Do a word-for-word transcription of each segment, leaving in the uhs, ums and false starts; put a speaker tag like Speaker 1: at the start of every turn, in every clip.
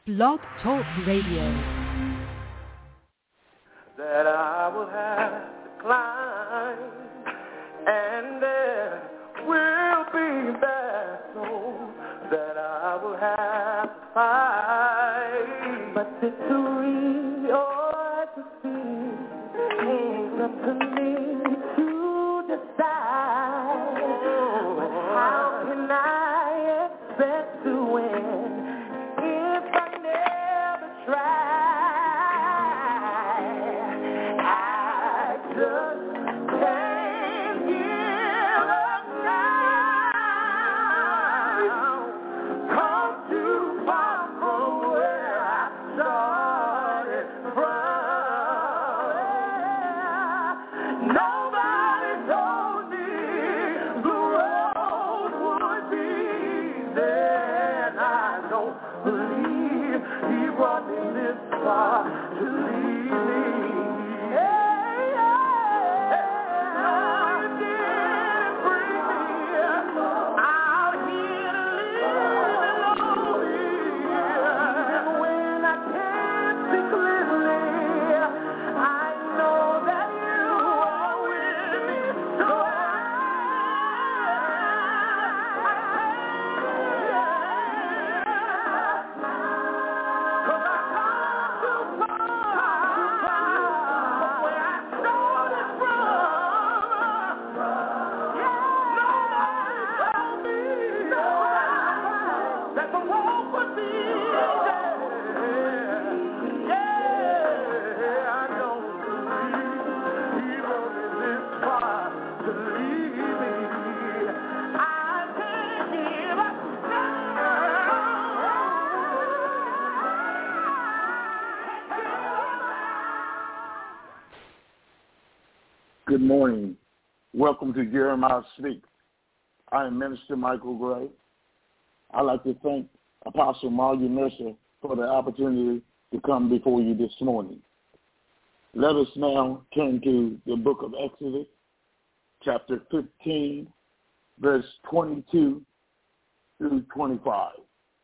Speaker 1: Blog Talk Radio.
Speaker 2: That I will have to climb, and there will be battle that I will have to fight. But victory or defeat ain't up to me to decide. But how can I expect to win if I never try?
Speaker 3: Good morning. Welcome to Jeremiah Speaks. I am Minister Michael Gray. I'd like to thank Apostle Margie Mercer for the opportunity to come before you this morning. Let us now turn to the book of Exodus, chapter fifteen, verse twenty-two through twenty-five.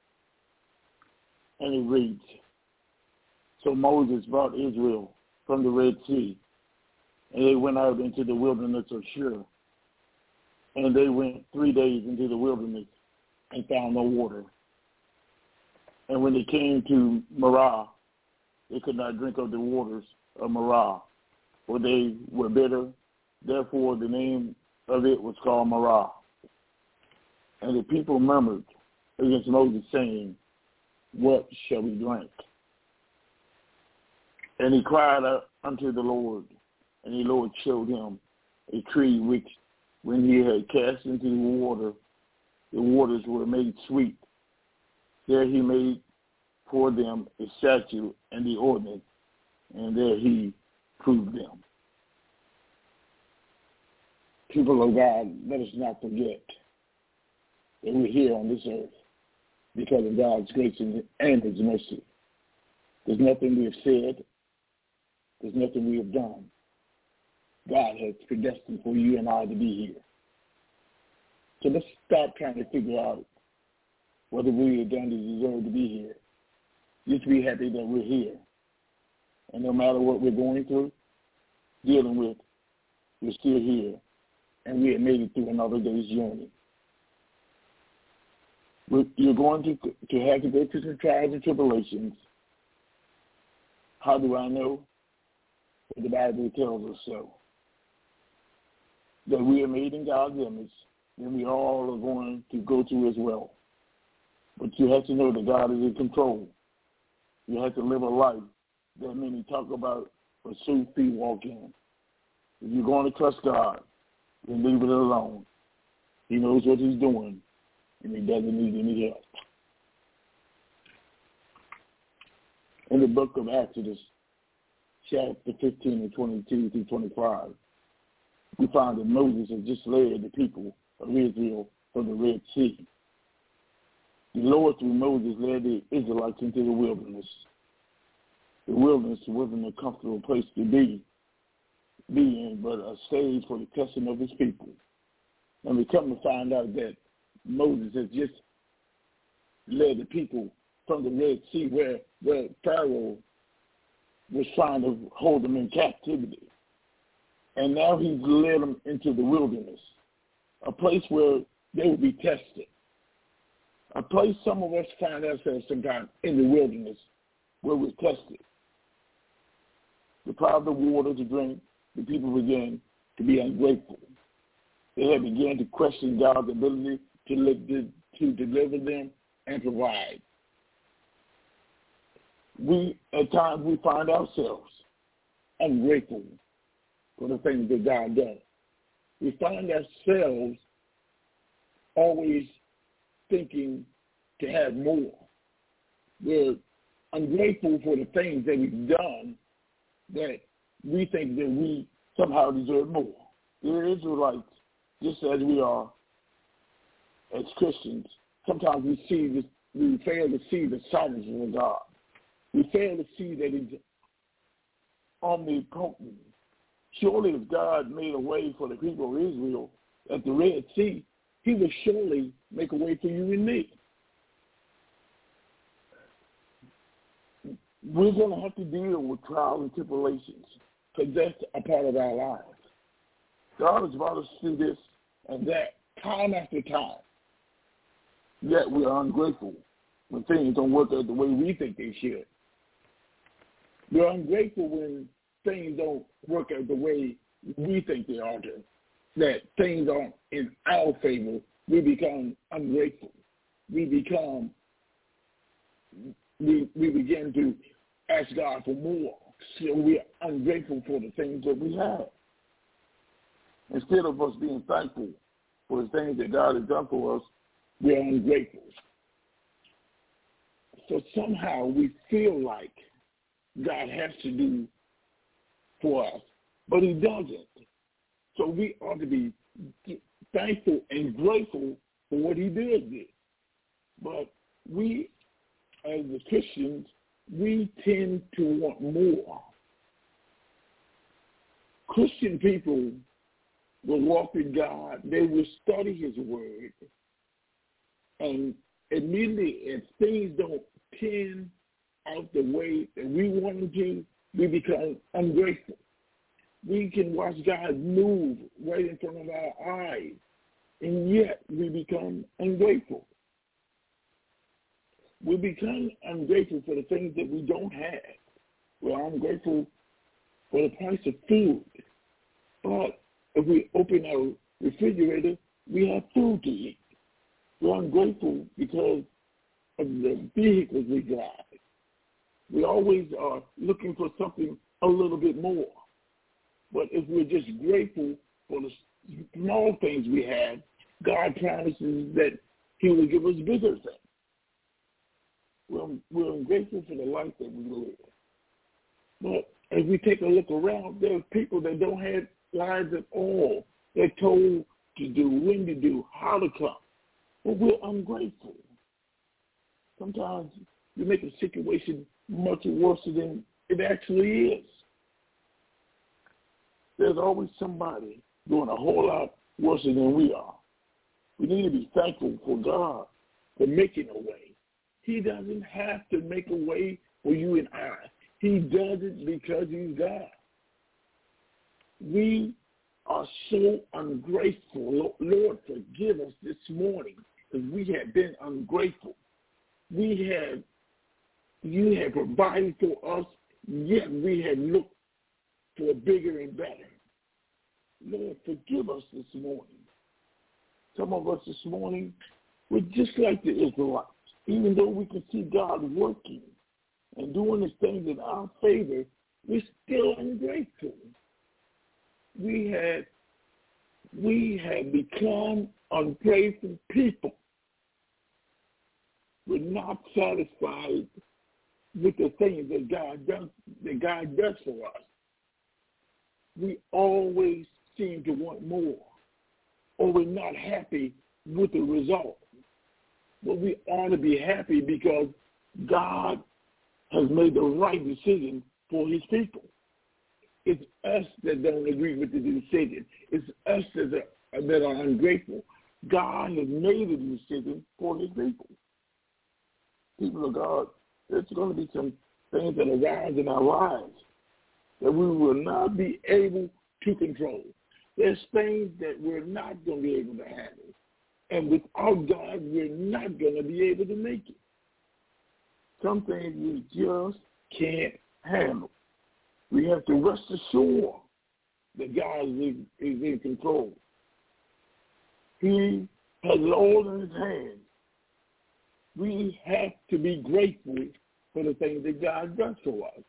Speaker 3: And it reads, So Moses brought Israel from the Red Sea, and they went out into the wilderness of Shur. And they went three days into the wilderness and found no water. And when they came to Marah, they could not drink of the waters of Marah, for they were bitter. Therefore the name of it was called Marah. And the people murmured against Moses, saying, What shall we drink? And he cried out unto the Lord, and the Lord showed him a tree which, when he had cast into the water, the waters were made sweet. There he made for them a statute and the ordinance, and there he proved them. People of God, let us not forget that we're here on this earth because of God's grace and his mercy. There's nothing we have said. There's nothing we have done. God has predestined for you and I to be here. So let's stop trying to figure out whether we have done to deserve to be here. Just be happy that we're here. And no matter what we're going through, dealing with, we're still here. And we have made it through another day's journey. You're going to, to have to go through some trials and tribulations. How do I know? The Bible tells us so. That we are made in God's image, then we all are going to go through as well. But you have to know that God is in control. You have to live a life that many talk about, but so few walk in. If you're going to trust God, then leave it alone. He knows what he's doing, and he doesn't need any help. In the book of Exodus, chapter fifteen and twenty-two through twenty-five, we find that Moses had just led the people of Israel from the Red Sea. The Lord, through Moses, led the Israelites into the wilderness. The wilderness wasn't a comfortable place to be, be in, but a stage for the testing of his people. And we come to find out that Moses has just led the people from the Red Sea where, where Pharaoh was trying to hold them in captivity. And now he's led them into the wilderness, a place where they will be tested, a place some of us find ourselves sometimes in the wilderness where we're tested. Deprived of water to drink, the people began to be ungrateful. They had begun to question God's ability to, live, to, to deliver them and provide. We, at times, we find ourselves ungrateful for the things that God does. We find ourselves always thinking to have more. We're ungrateful for the things that we've done that we think that we somehow deserve more. The Israelites, just as we are as Christians, sometimes we see this, we fail to see the sovereignty of God. We fail to see that he's omnipotent. Surely if God made a way for the people of Israel at the Red Sea, he would surely make a way for you and me. We're going to have to deal with trials and tribulations because that's a part of our lives. God has brought us through this and that time after time. Yet we are ungrateful when things don't work out the way we think they should. We're ungrateful when things don't work out the way we think they ought to, that things aren't in our favor. We become ungrateful. We become, we, we begin to ask God for more. So we are ungrateful for the things that we have. Instead of us being thankful for the things that God has done for us, we are ungrateful. So somehow we feel like God has to do for us, but he doesn't. So we ought to be thankful and grateful for what he did. But we, as the Christians, we tend to want more. Christian people will walk with God. They will study his word. And immediately, if things don't turn out the way that we want them to, we become ungrateful. We can watch God move right in front of our eyes, and yet we become ungrateful. We become ungrateful for the things that we don't have. We're ungrateful for the price of food. But if we open our refrigerator, we have food to eat. We're ungrateful because of the vehicles we drive. We always are looking for something a little bit more. But if we're just grateful for the small things we have, God promises that he will give us bigger things. We're, we're grateful for the life that we live. But as we take a look around, there are people that don't have lives at all. They're told to do, when to do, how to come. But we're ungrateful. Sometimes you make a situation much worse than it actually is. There's always somebody doing a whole lot worse than we are. We need to be thankful for God for making a way. He doesn't have to make a way for you and I. He does it because he's God. We are so ungrateful. Lord, forgive us this morning because we have been ungrateful. We have, you have provided for us, yet we have looked for bigger and better. Lord, forgive us this morning. Some of us this morning, we're just like the Israelites. Even though we can see God working and doing his things in our favor, we're still ungrateful. We have, we have become ungrateful people. We're not satisfied with the things that God does, that God does for us. We always seem to want more, or we're not happy with the result. But we ought to be happy because God has made the right decision for his people. It's us that don't agree with the decision. It's us that are, that are ungrateful. God has made a decision for his people. people of God, there's going to be some things that arise in our lives that we will not be able to control. There's things that we're not going to be able to handle. And without God, we're not going to be able to make it. Some things we just can't handle. We have to rest assured that God is, is in control. He has it all in his hands. We have to be grateful for the things that God does for us.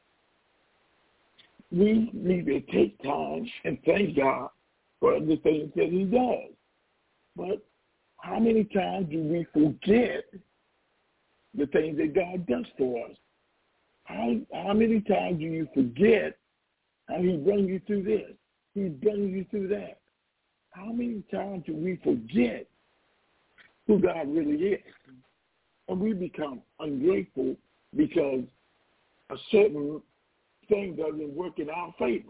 Speaker 3: We need to take time and thank God for the things that he does. But how many times do we forget the things that God does for us? How, how many times do you forget how he brings you through this? He brings you through that. How many times do we forget who God really is? And we become ungrateful because a certain thing doesn't work in our favor.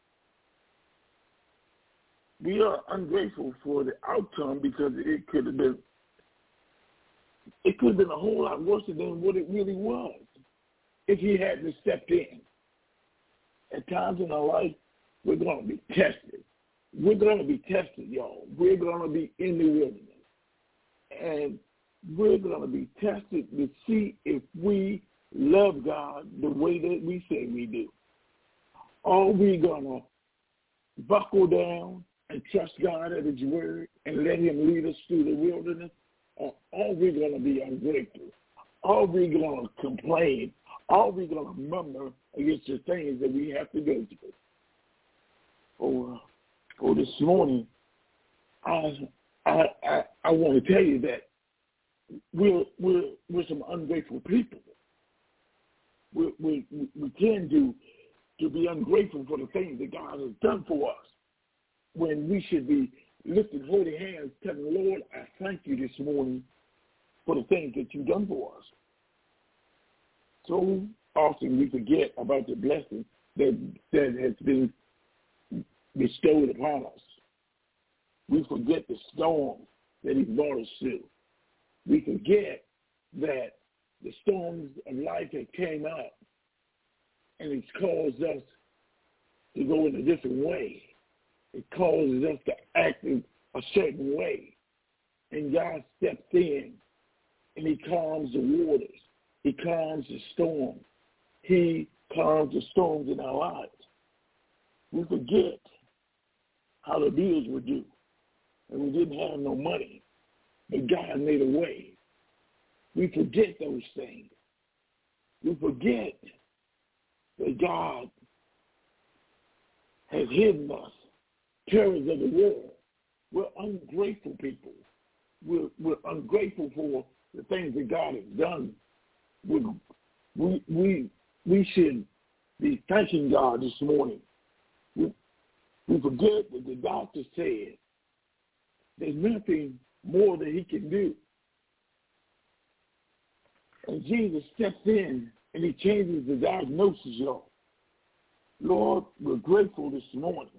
Speaker 3: We are ungrateful for the outcome because it could have been it could have been a whole lot worse than what it really was if he hadn't stepped in. At times in our life, we're going to be tested. We're going to be tested, y'all. We're going to be in the wilderness. And we're going to be tested to see if we love God the way that we say we do. Are we going to buckle down and trust God at his word and let him lead us through the wilderness? Or are we going to be ungrateful? Are we going to complain? Are we going to murmur against the things that we have to go through? Oh, uh, oh this morning, I, I, I, I want to tell you that we're, we're, we're some ungrateful people. We, we, we tend to, to be ungrateful for the things that God has done for us when we should be lifting holy hands telling the Lord, I thank you this morning for the things that you've done for us. So often we forget about the blessing that, that has been bestowed upon us. We forget the storm that he brought us through. We forget that the storms of life have came up and it's caused us to go in a different way. It causes us to act in a certain way. And God steps in and he calms the waters. He calms the storm. He calms the storms in our lives. We forget how the bills were due and we didn't have no money, but God made a way. We forget those things. We forget that God has hidden us, terrors of the world. We're ungrateful people. We're, we're ungrateful for the things that God has done. We, we, we, we should be thanking God this morning. We, we forget that the doctor said there's nothing more that he can do. And Jesus steps in and he changes the diagnosis, y'all. Lord, we're grateful this morning.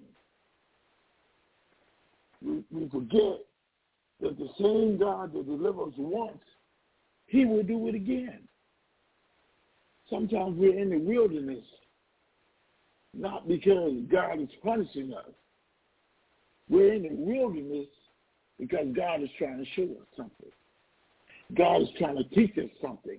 Speaker 3: We, we forget that the same God that delivered us once, he will do it again. Sometimes we're in the wilderness, not because God is punishing us. We're in the wilderness because God is trying to show us something. God is trying to teach us something.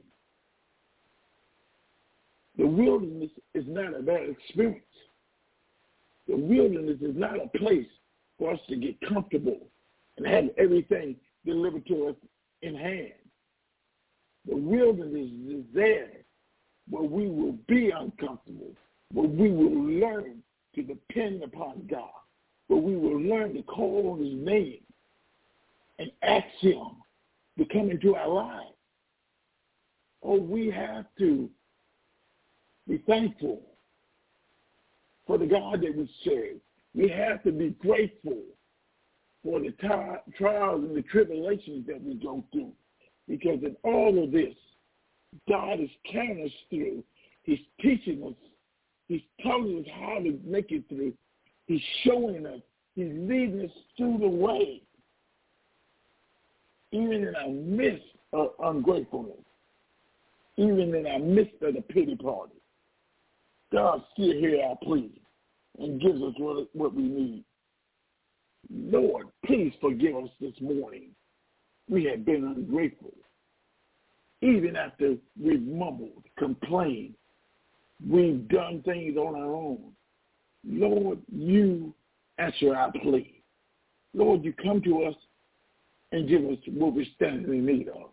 Speaker 3: The wilderness is not a bad experience. The wilderness is not a place for us to get comfortable and have everything delivered to us in hand. The wilderness is there where we will be uncomfortable, where we will learn to depend upon God, where we will learn to call on his name and ask him to come into our lives. Oh, we have to be thankful for the God that we serve. We have to be grateful for the t- trials and the tribulations that we go through. Because in all of this, God is carrying us through. He's teaching us. He's telling us how to make it through. He's showing us. He's leading us through the way. Even in our midst of ungratefulness. even in our midst of the pity party, God still hears our plea and gives us what, what we need. Lord, please forgive us this morning. We have been ungrateful. Even after we've mumbled, complained, we've done things on our own. Lord, you answer our plea. Lord, you come to us and give us what we're standing in need of.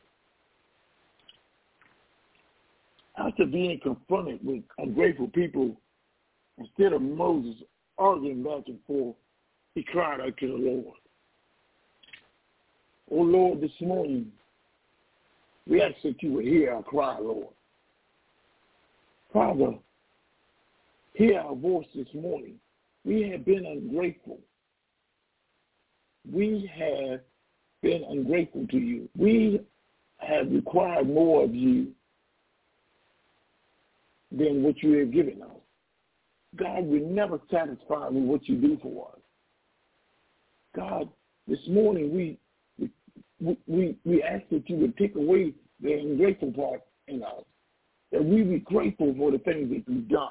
Speaker 3: After being confronted with ungrateful people, instead of Moses arguing back and forth, he cried out to the Lord. Oh, Lord, this morning, we ask that you would hear our cry, Lord. Father, hear our voice this morning. We have been ungrateful. We have been ungrateful to you. We have required more of you than what you have given us. God, we're never satisfied with what you do for us. God, this morning we we, we, we ask that you would take away the ungrateful part in us, that we be grateful for the things that you've done.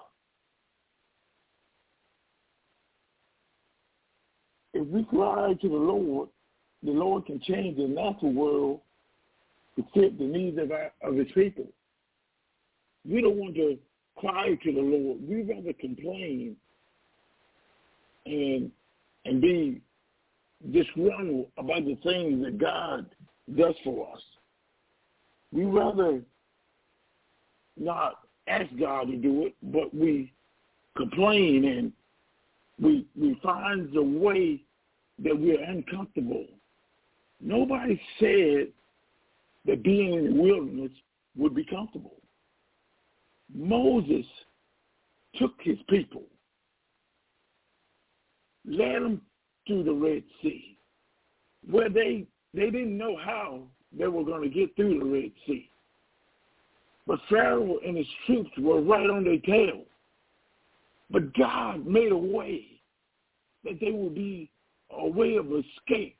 Speaker 3: If we cry to the Lord, the Lord can change the natural world to fit the needs of, our, of his people. We don't want to cry to the Lord. We'd rather complain and and be disgruntled about the things that God does for us. We'd rather not ask God to do it, but we complain and we we find the way that we're uncomfortable. Nobody said that being in the wilderness would be comfortable. Moses took his people, led them through the Red Sea, where they they didn't know how they were going to get through the Red Sea. But Pharaoh and his troops were right on their tail. But God made a way that there would be a way of escape.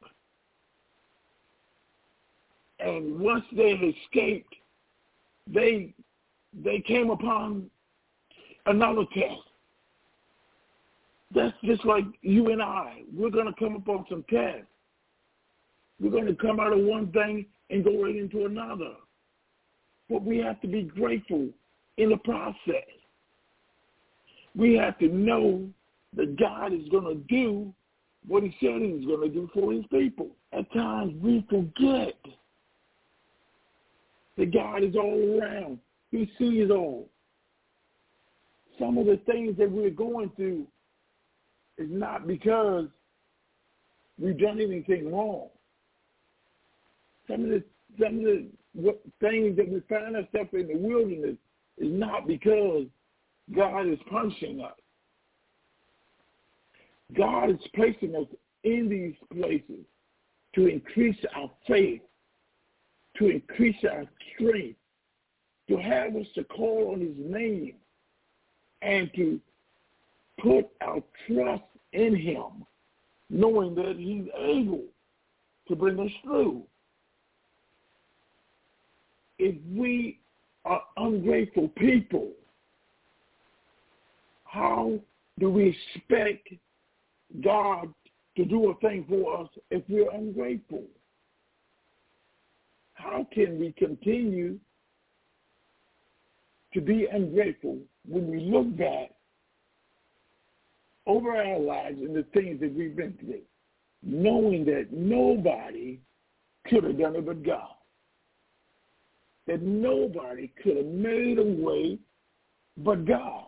Speaker 3: And once they escaped, they they came upon another test. That's just like you and I. We're going to come upon some tests. We're going to come out of one thing and go right into another. But we have to be grateful in the process. We have to know that God is going to do what he said he was going to do for his people. At times we forget that God is all around. He sees all. Some of the things that we're going through is not because we've done anything wrong. Some of the some of the what, things that we find ourselves in the wilderness is not because God is punishing us. God is placing us in these places to increase our faith, to increase our strength, to have us to call on his name, and to put our trust in him, knowing that he's able to bring us through. If we are ungrateful people, how do we expect God to do a thing for us if we're ungrateful? How can we continue to be ungrateful when we look back over our lives and the things that we've been through, knowing that nobody could have done it but God? That nobody could have made a way but God.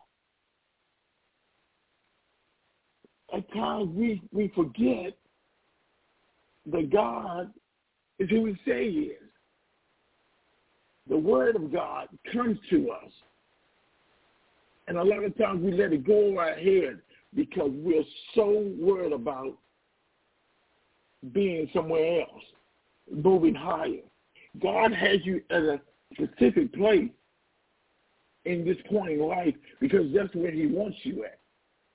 Speaker 3: At times we, we forget that God is who we say he is. The word of God comes to us. And a lot of times we let it go over our head because we're so worried about being somewhere else, moving higher. God has you at a specific place in this point in life because that's where he wants you at.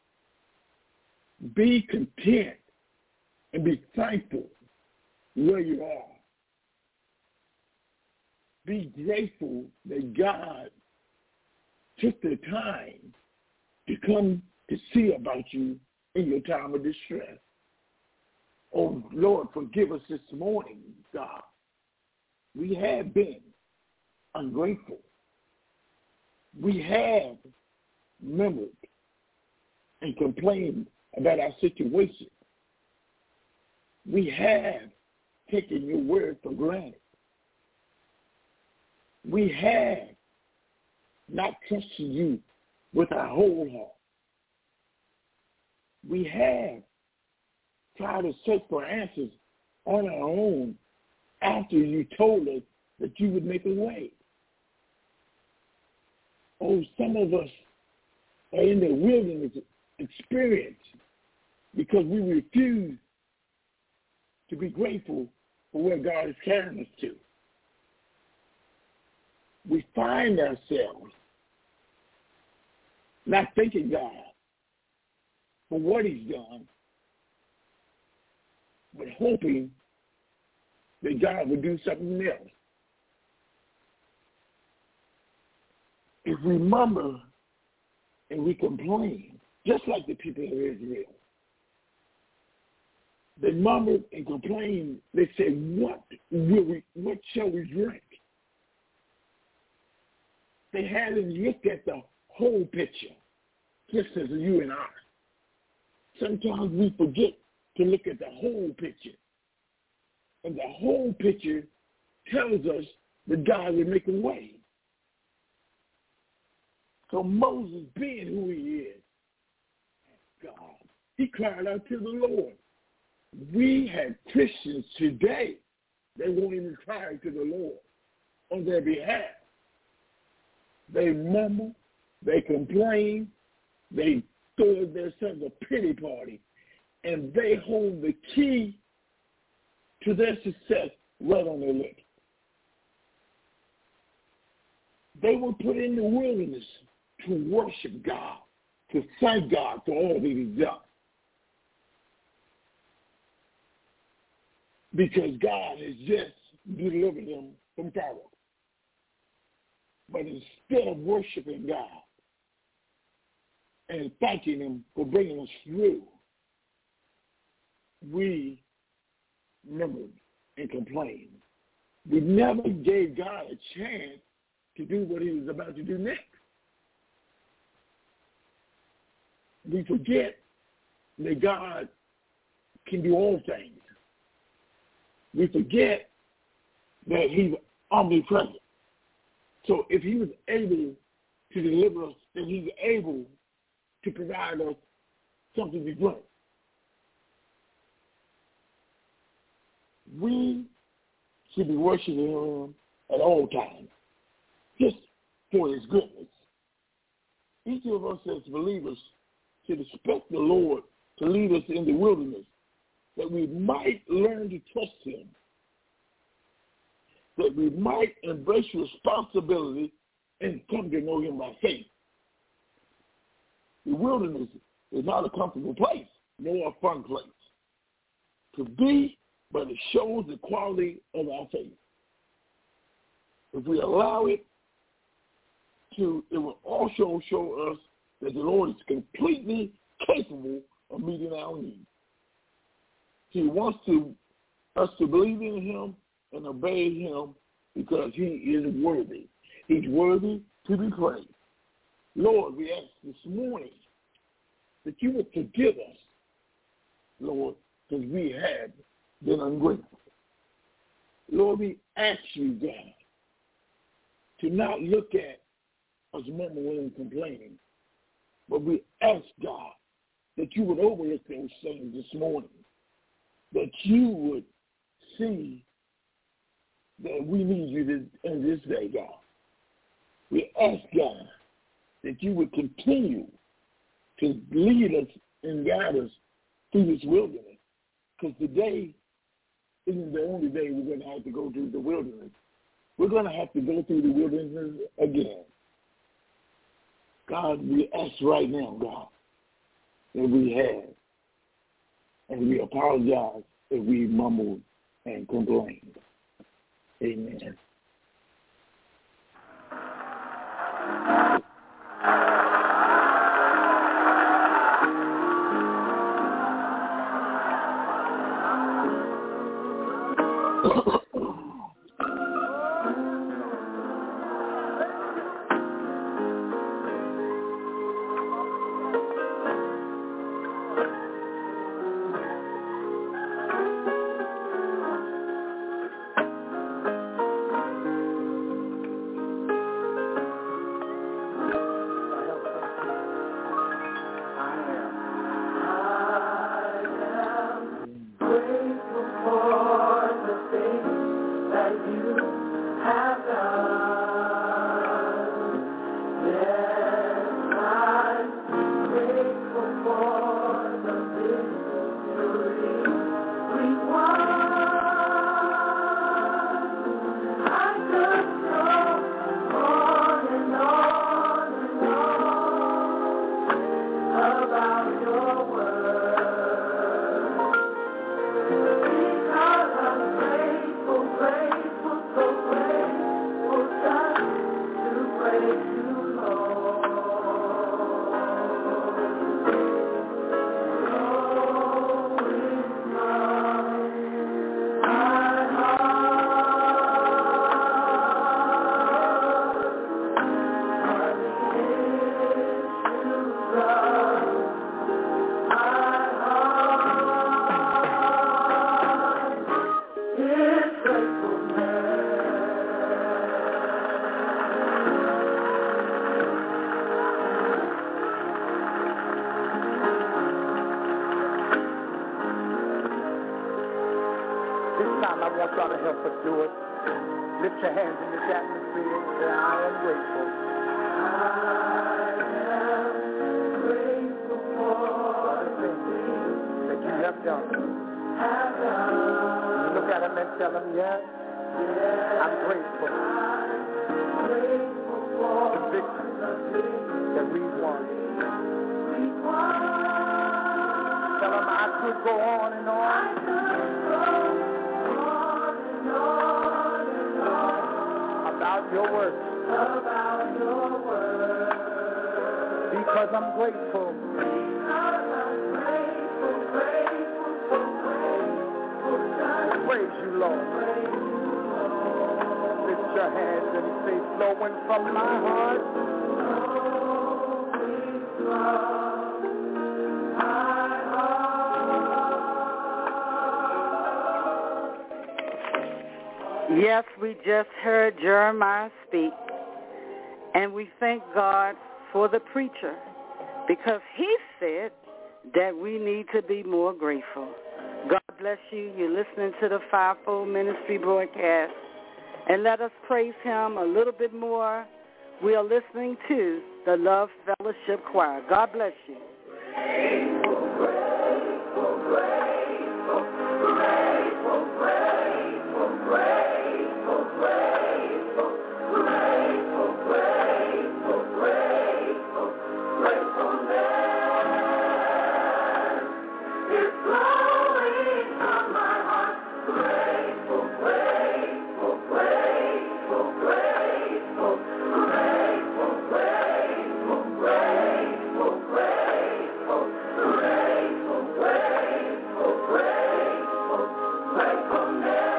Speaker 3: Be content and be thankful where you are. be grateful that God took the time to come to see about you in your time of distress. Oh, Lord, forgive us this morning, God. We have been ungrateful. We have murmured and complained about our situation. We have taken your word for granted. We have not trusted you with our whole heart. We have tried to search for answers on our own after you told us that you would make a way. Oh, some of us are in the wilderness experience because we refuse to be grateful for where God is carrying us to. We find ourselves not thanking God for what he's done, but hoping that God would do something else. If we murmur and we complain, just like the people of Israel, they murmured and complained. They said, what will we, what shall we drink? They hadn't looked at the whole picture, just as you and I. Sometimes we forget to look at the whole picture. And the whole picture tells us that God will make a way. So Moses, being who he is, God, he cried out to the Lord. We have Christians today that won't even cry to the Lord on their behalf. They murmur, they complain, they throw themselves a pity party, and they hold the key to their success right on their lips. They were put in the wilderness to worship God, to thank God for all that he's done. Because God has just delivered them from Pharaoh. But instead of worshiping God and thanking him for bringing us through, we murmured and complained. We never gave God a chance to do what he was about to do next. We forget that God can do all things. We forget that he's omnipresent. So if he was able to deliver us, then he's able to provide us something to drink. We should be worshiping him at all times, just for his goodness. Each of us as believers should expect the Lord to lead us in the wilderness, that we might learn to trust him, that we might embrace responsibility and come to know him by faith. The wilderness is not a comfortable place, nor a fun place to be, but it shows the quality of our faith. If we allow it to, it will also show us that the Lord is completely capable of meeting our needs. He wants to, us to believe in him and obey him because he is worthy. He's worthy to be praised. Lord, we ask this morning that you would forgive us, Lord, because we have been ungrateful. Lord, we ask you, God, to not look at us murmuring and complaining, but we ask, God, that you would overlook those things this morning, that you would see that we need you this, in this day, God. We ask, God, that you would continue to lead us and guide us through this wilderness, because today isn't the only day we're going to have to go through the wilderness. We're going to have to go through the wilderness again. God, we ask right now, God, that we have, and we apologize if we mumbled and complained. Amen.
Speaker 1: Yes, we just heard Jeremiah speak, and we thank God for the preacher because he said that we need to be more grateful. God bless you. You're listening to the Fivefold Ministry broadcast, and let us praise him a little bit more. We are listening to the Love Fellowship Choir. God bless you. Grateful, grateful, grateful, grateful, grateful, grateful, grateful, grateful, grateful, grateful, gratefulness is flowing from my heart. Grateful, grateful, grateful, grateful, grateful, grateful, grateful, grateful, grateful, grateful, grateful, gratefulness.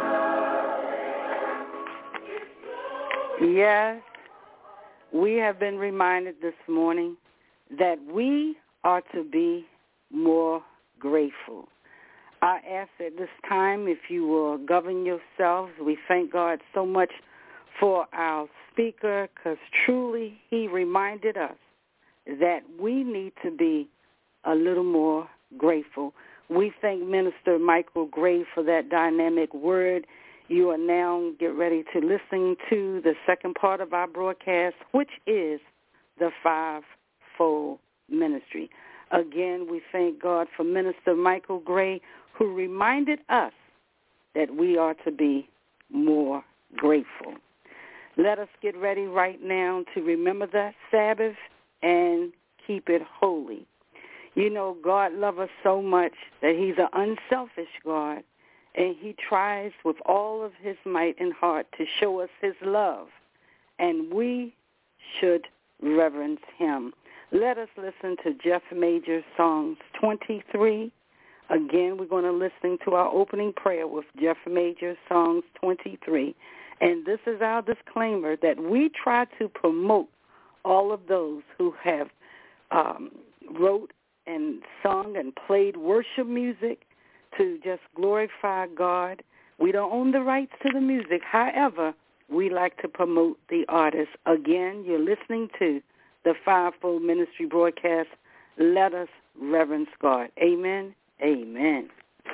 Speaker 1: Yes, we have been reminded this morning that we are to be more grateful. I ask at this time if you will govern yourselves. We thank God so much for our speaker because truly he reminded us that we need to be a little more grateful. We thank Minister Michael Gray for that dynamic word. You are now get ready to listen to the second part of our broadcast, which is the Fivefold Ministry. Again, we thank God for Minister Michael Gray, who reminded us that we are to be more grateful. Let us get ready right now to remember the Sabbath and keep it holy. You know, God loves us so much that he's an unselfish God, and he tries with all of his might and heart to show us his love, and we should reverence him. Let us listen to Jeff Major's Songs twenty-three. Again, we're going to listen to our opening prayer with Jeff Major's Songs twenty-three. And this is our disclaimer that we try to promote all of those who have um, wrote and sung and played worship music to just glorify God. We don't own the rights to the music. However, we like to promote the artists. Again, you're listening to the Fivefold Ministry broadcast. Let us reverence God. Amen. Amen.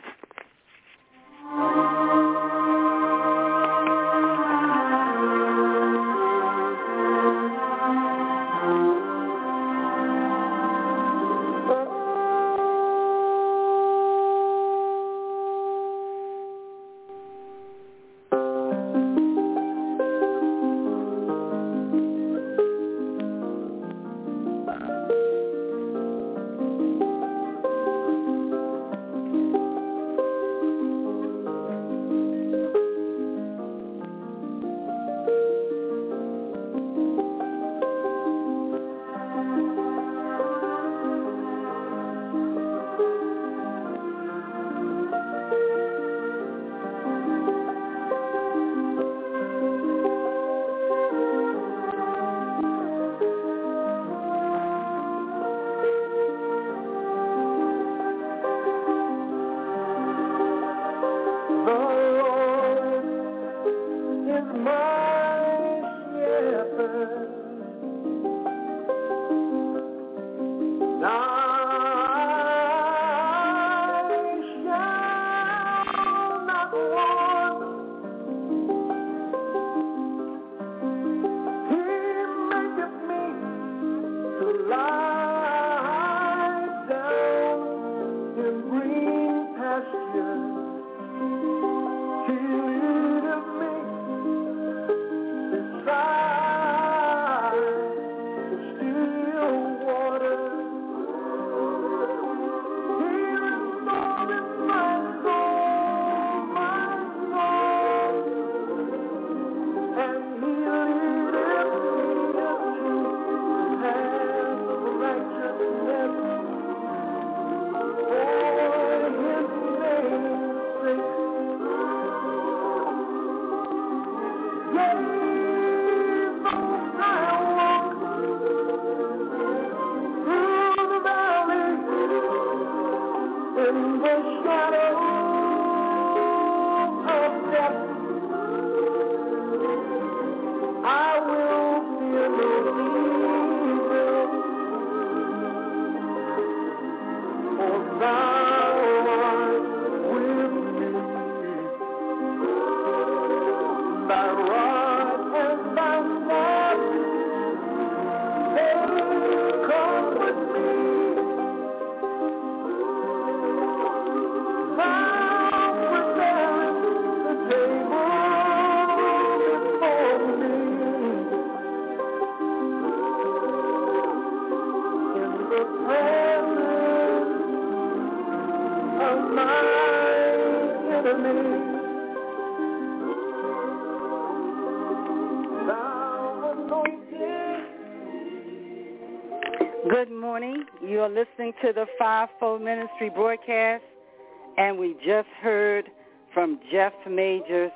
Speaker 1: Good morning. You are listening to the Fivefold Ministry broadcast, and we just heard from Jeff Major's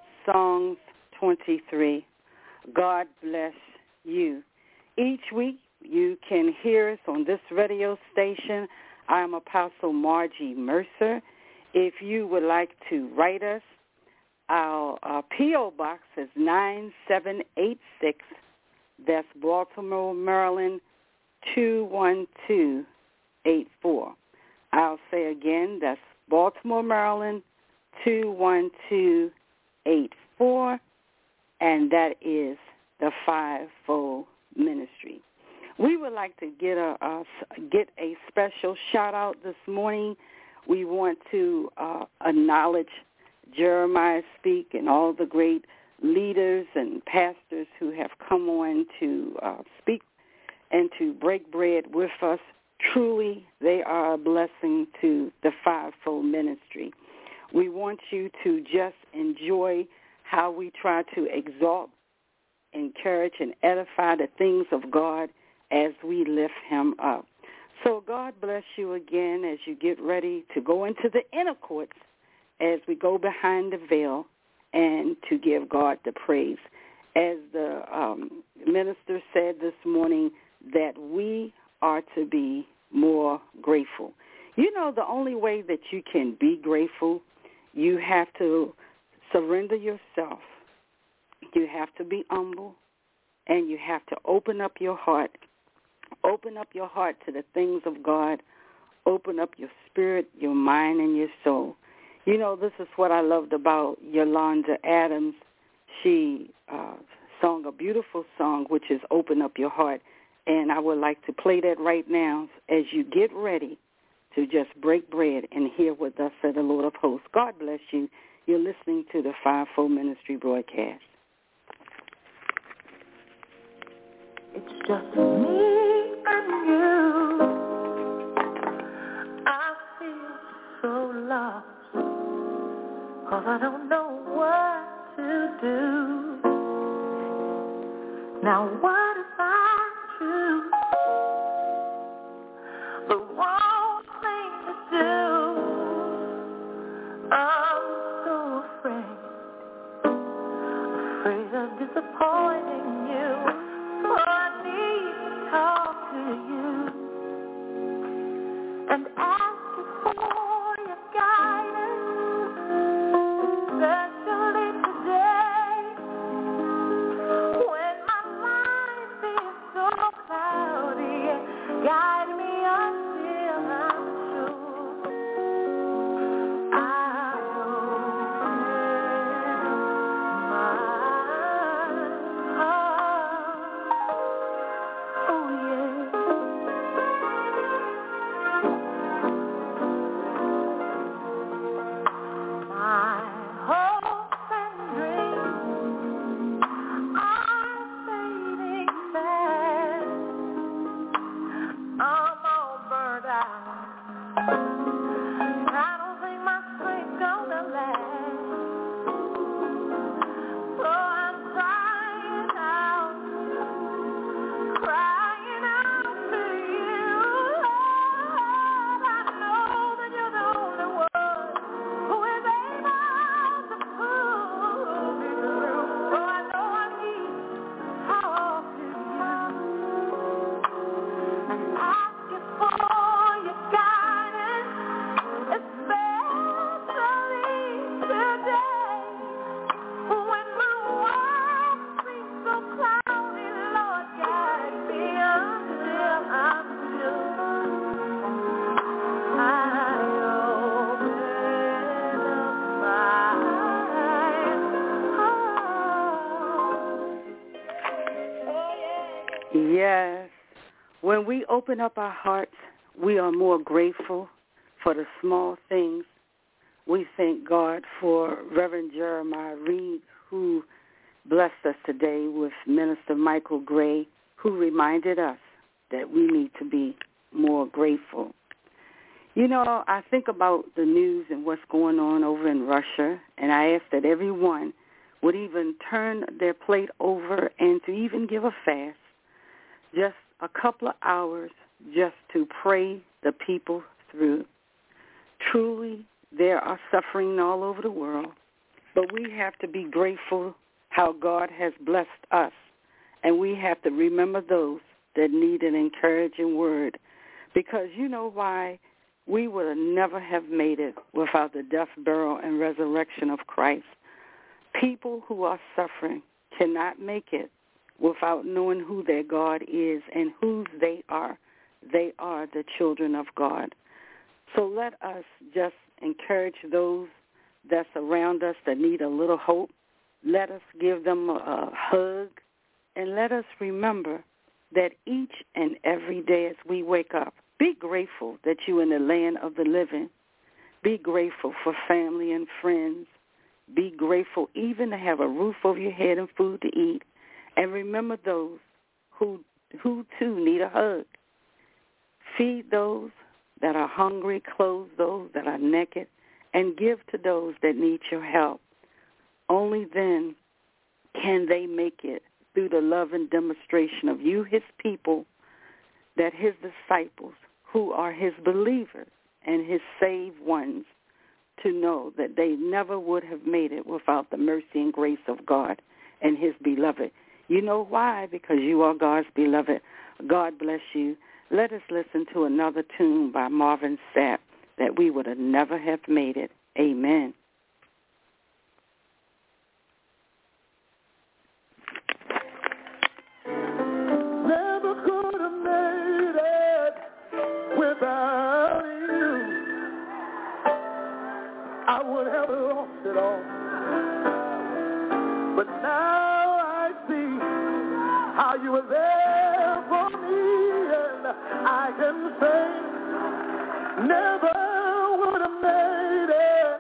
Speaker 1: Songs twenty-three. God bless you. Each week you can hear us on this radio station. I'm Apostle Margie Mercer. If you would like to write us, our uh, P O Box is nine seven eight six. That's Baltimore, Maryland, two one two eight four. I'll say again, that's Baltimore, Maryland, two one two eight four, and that is the Fivefold Ministry. We would like to get a, a get a special shout out this morning. We want to uh, acknowledge Jeremiah Speak and all the great leaders and pastors who have come on to uh, speak and to break bread with us. Truly, they are a blessing to the Fivefold Ministry. We want you to just enjoy how we try to exalt encourage, and edify the things of God as we lift him up. So God bless you again as you get ready to go into the inner courts as we go behind the veil and to give God the praise. As the um, minister said this morning, that we are to be more grateful. You know, the only way that you can be grateful, you have to surrender yourself. You have to be humble, and you have to open up your heart. Open up your heart to the things of God. Open up your spirit, your mind, and your soul. You know, this is what I loved about Yolanda Adams. She uh, sung a beautiful song, which is Open Up Your Heart. And I would like to play that right now as you get ready to just break bread and hear what thus said the Lord of hosts. God bless you. You're listening to the Fivefold Ministry broadcast.
Speaker 2: It's just me and you. I feel so lost, 'cause I don't know what to do. Now what if I choose the wrong thing to do? I'm so afraid, afraid of disappointing you. So I need to talk to you and ask you for your guidance, especially today when my mind feels so cloudy. Guide me until I'm sure I'll open my heart. Oh yeah. My hopes and dreams are fading fast. I'm all burned out. I don't think my strength's gonna last. So I'm crying out, crying out to you. Lord, I know that you're the only one who is able to pull me through. So I know I need to talk to you and ask you for your guidance, especially today when my world seems so cloudy. Lord, guide me until I'm sure I open up my heart. Oh, yeah.
Speaker 1: Yes. When we open up our hearts, we are more grateful for the small things. We thank God for Reverend Jeremiah Reed, who blessed us today with Minister Michael Gray, who reminded us that we need to be more grateful. You know, I think about the news and what's going on over in Russia, and I ask that everyone would even turn their plate over and to even give a fast, just a couple of hours, just to pray the people through. Truly, there are suffering all over the world, but we have to be grateful how God has blessed us, and we have to remember those that need an encouraging word, because you know why? We would have never have made it without the death, burial, and resurrection of Christ. People who are suffering cannot make it without knowing who their God is and whose they are. They are the children of God. So let us just encourage those that's around us that need a little hope. Let us give them a, a hug, and let us remember that each and every day as we wake up, be grateful that you're in the land of the living. Be grateful for family and friends. Be grateful even to have a roof over your head and food to eat. And remember those who who too need a hug. Feed those that are hungry, clothe those that are naked, and give to those that need your help. Only then can they make it through the love and demonstration of you, his people, that his disciples, who are his believers and his saved ones, to know that they never would have made it without the mercy and grace of God and his beloved. You know why? Because you are God's beloved. God bless you. Let us listen to another tune by Marvin Sapp that we would have never have made it. Amen.
Speaker 4: Never could have made it without you. I would have lost it all. But now I see how you were there for me, and I can say never would have made it.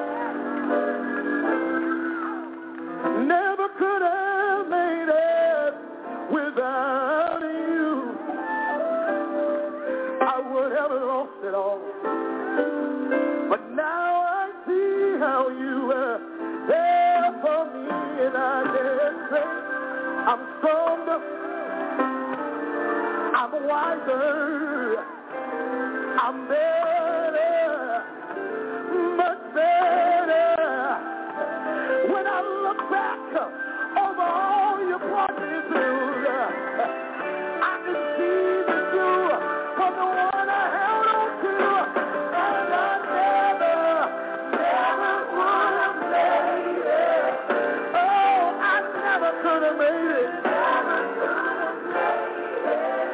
Speaker 4: Never could have made it without you. I would have lost it all. But now I see how you were there for me, and I can say I'm stronger, I'm wiser, I'm better, much better. When I look back over all you brought me through, I can see that you were the one I held on to, and I never, never would have made it. Oh, I never could have made it. Never could have made it.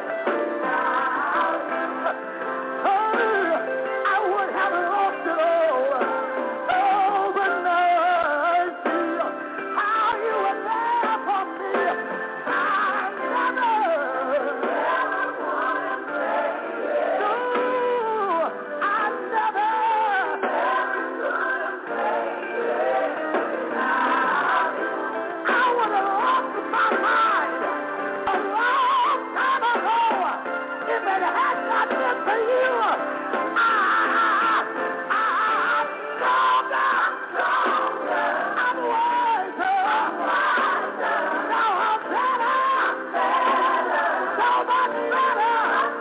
Speaker 4: Oh, I would have lost it all. Oh, but now I see how you were there for me. I never, never would have made it. No, I never, never could have made it. I would have lost my mind a long time ago if it had not been for you. I, I, I'm stronger, I'm stronger, I'm wiser, I'm wiser. Now I'm better, I'm better, so much better, I'm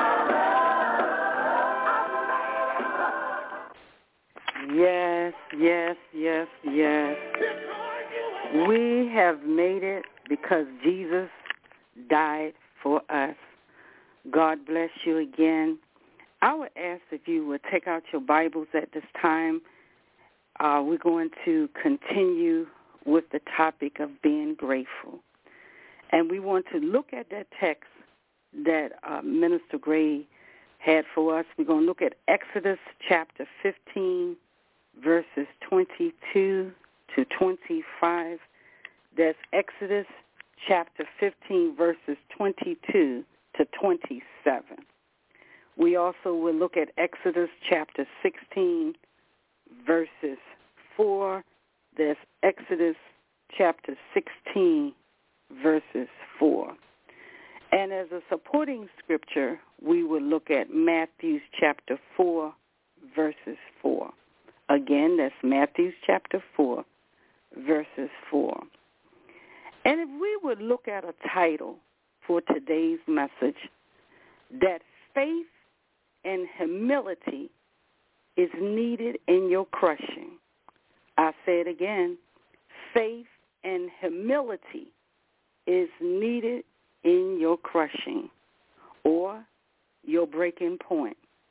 Speaker 4: better.
Speaker 1: Yes, yes, yes, yes. We have made it because Jesus died for us. God bless you again. I would ask if you would take out your Bibles at this time. Uh, we're going to continue with the topic of being grateful. And we want to look at that text that uh, Minister Gray had for us. We're going to look at Exodus chapter fifteen, verses twenty-two to twenty-five. That's Exodus chapter fifteen, verses twenty-two to twenty-seven. We also will look at Exodus chapter sixteen, verses four. That's Exodus chapter sixteen, verses four. And as a supporting scripture, we will look at Matthew chapter four, verses four. Again, that's Matthew chapter four, verses four. And if we would look at a title for today's message, that faith and humility is needed in your crushing. I say it again, faith and humility is needed in your crushing or your breaking point.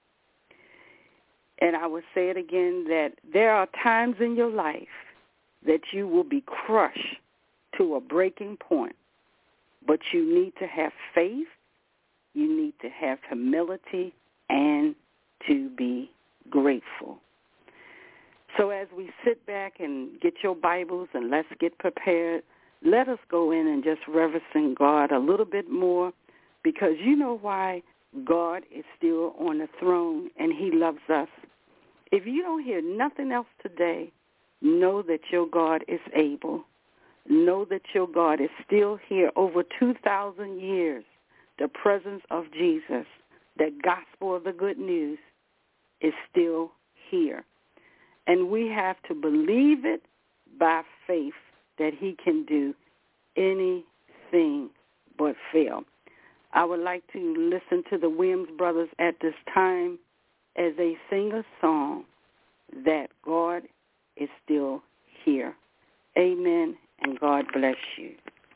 Speaker 1: And I will say it again, that there are times in your life that you will be crushed to a breaking point, but you need to have faith, you need to have humility, and to be grateful. So as we sit back and get your Bibles and let's get prepared, let us go in and just reverence God a little bit more, because you know why? God is still on the throne and he loves us. If you don't hear nothing else today, know that your God is able. Know that your God is still here over two thousand years. The presence of Jesus, the gospel of the good news, is still here. And we have to believe it by faith that he can do anything. everything but fail. I would like to listen to the Williams Brothers at this time as they sing a song that God is still here. Amen, and God bless you.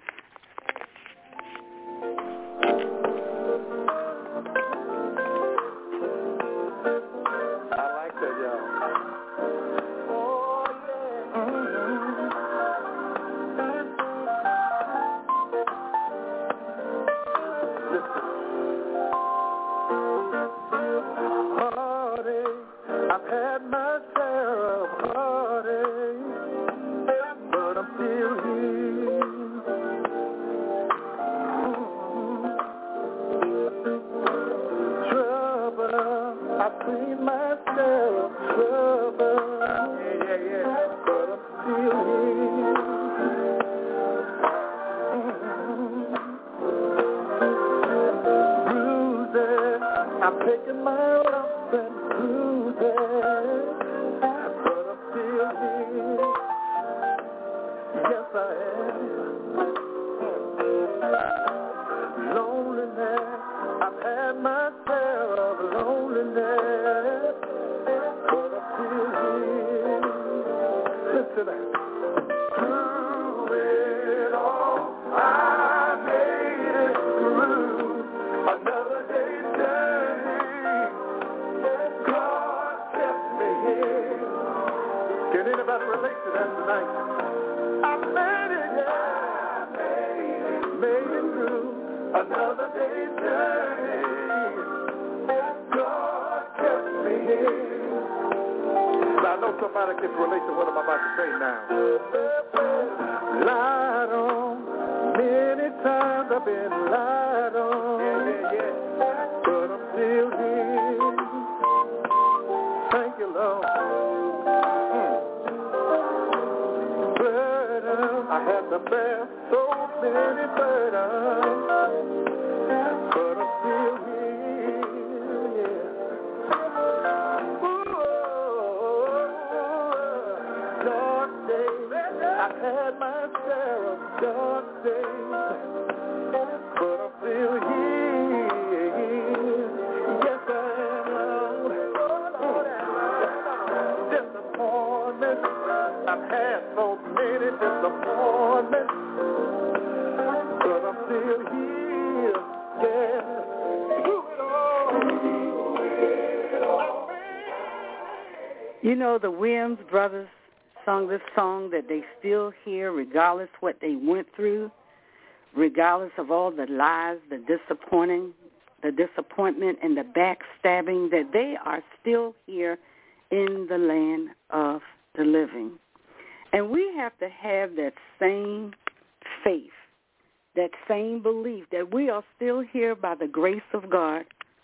Speaker 1: You know, the Williams Brothers sung this song that they still hear regardless what they went through, regardless of all the lies, the disappointing, the disappointment and the backstabbing, that they are still here in the land of the living. And we have to have that same faith, that same belief that we are still here by the grace of God,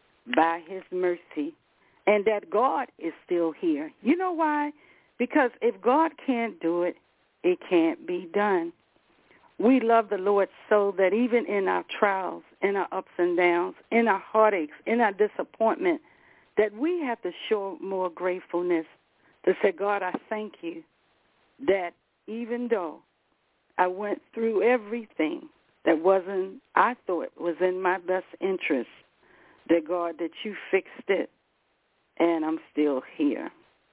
Speaker 1: by his mercy, and that God is still here. You know why? Because if God can't do it, it can't be done. We love the Lord so that even in our trials, in our ups and downs, in our heartaches, in our disappointment, that we have to show more gratefulness to say, God, I thank you that even though I went through everything that wasn't, I thought was in my best interest, that God, that you fixed it, and I'm still here.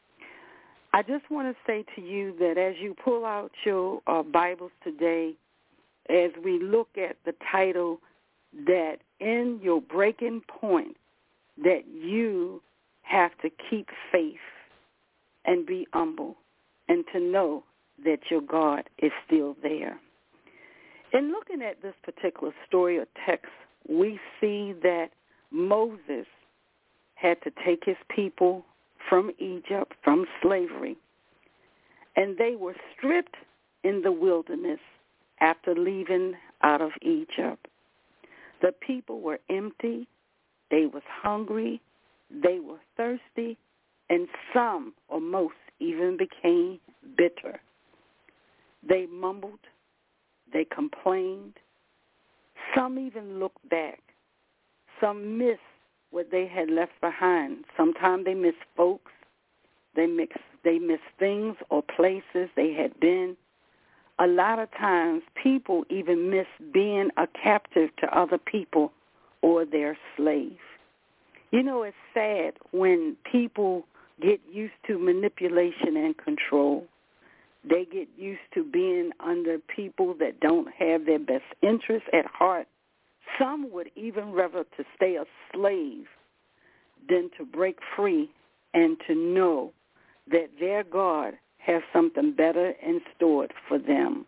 Speaker 1: I just want to say to you that as you pull out your uh, Bibles today, as we look at the title, that in your breaking point, that you have to keep faith and be humble and to know that your God is still there. In looking at this particular story or text, we see that Moses had to take his people from Egypt, from slavery, and they were stripped in the wilderness after leaving out of Egypt. The people were empty, they was hungry, they were thirsty, and some or most even became bitter. They mumbled, they complained, some even looked back, some missed what they had left behind. Sometimes they missed folks, they mixed, they missed things or places they had been. a lot of times people even miss being a captive to other people or their slave. You know, it's sad when people get used to manipulation and control. They get used to being under people that don't have their best interests at heart. Some would even rather to stay a slave than to break free and to know that their God has something better in store for them.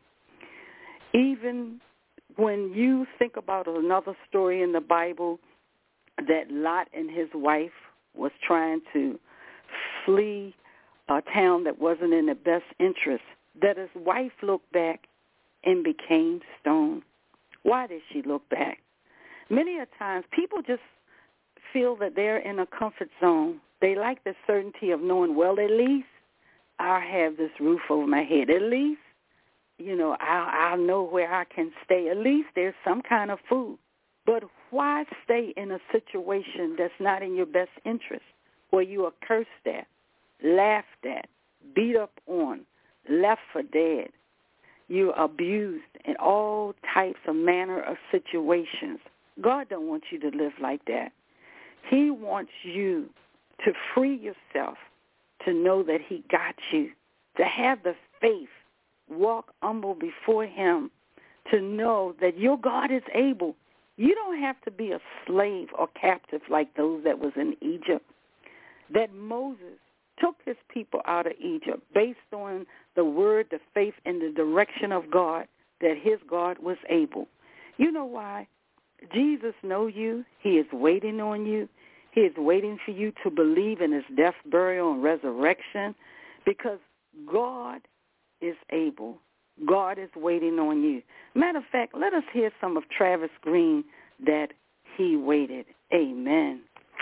Speaker 1: Even when you think about another story in the Bible that Lot and his wife was trying to flee a town that wasn't in their best interest, that his wife looked back and became stone. Why did she look back? Many a times people just feel that they're in a comfort zone. They like the certainty of knowing, well, at least I'll have this roof over my head. At least, you know, I'll, I'll know where I can stay. At least there's some kind of food. But why stay in a situation that's not in your best interest, where you are cursed at, laughed at, beat up on, left for dead? You're abused in all types of manner of situations. God don't want you to live like that. He wants you to free yourself, to know that he got you, to have the faith, walk humble before him, to know that your God is able. You don't have to be a slave or captive like those that was in Egypt. That Moses took his people out of Egypt based on the word, the faith, and the direction of God, that his God was able. You know why? Jesus knows you. He is waiting on you. He is waiting for you to believe in his death, burial, and resurrection, because God is able. God is waiting on you. Matter of fact, let us hear some of Travis Green, that he waited. Amen.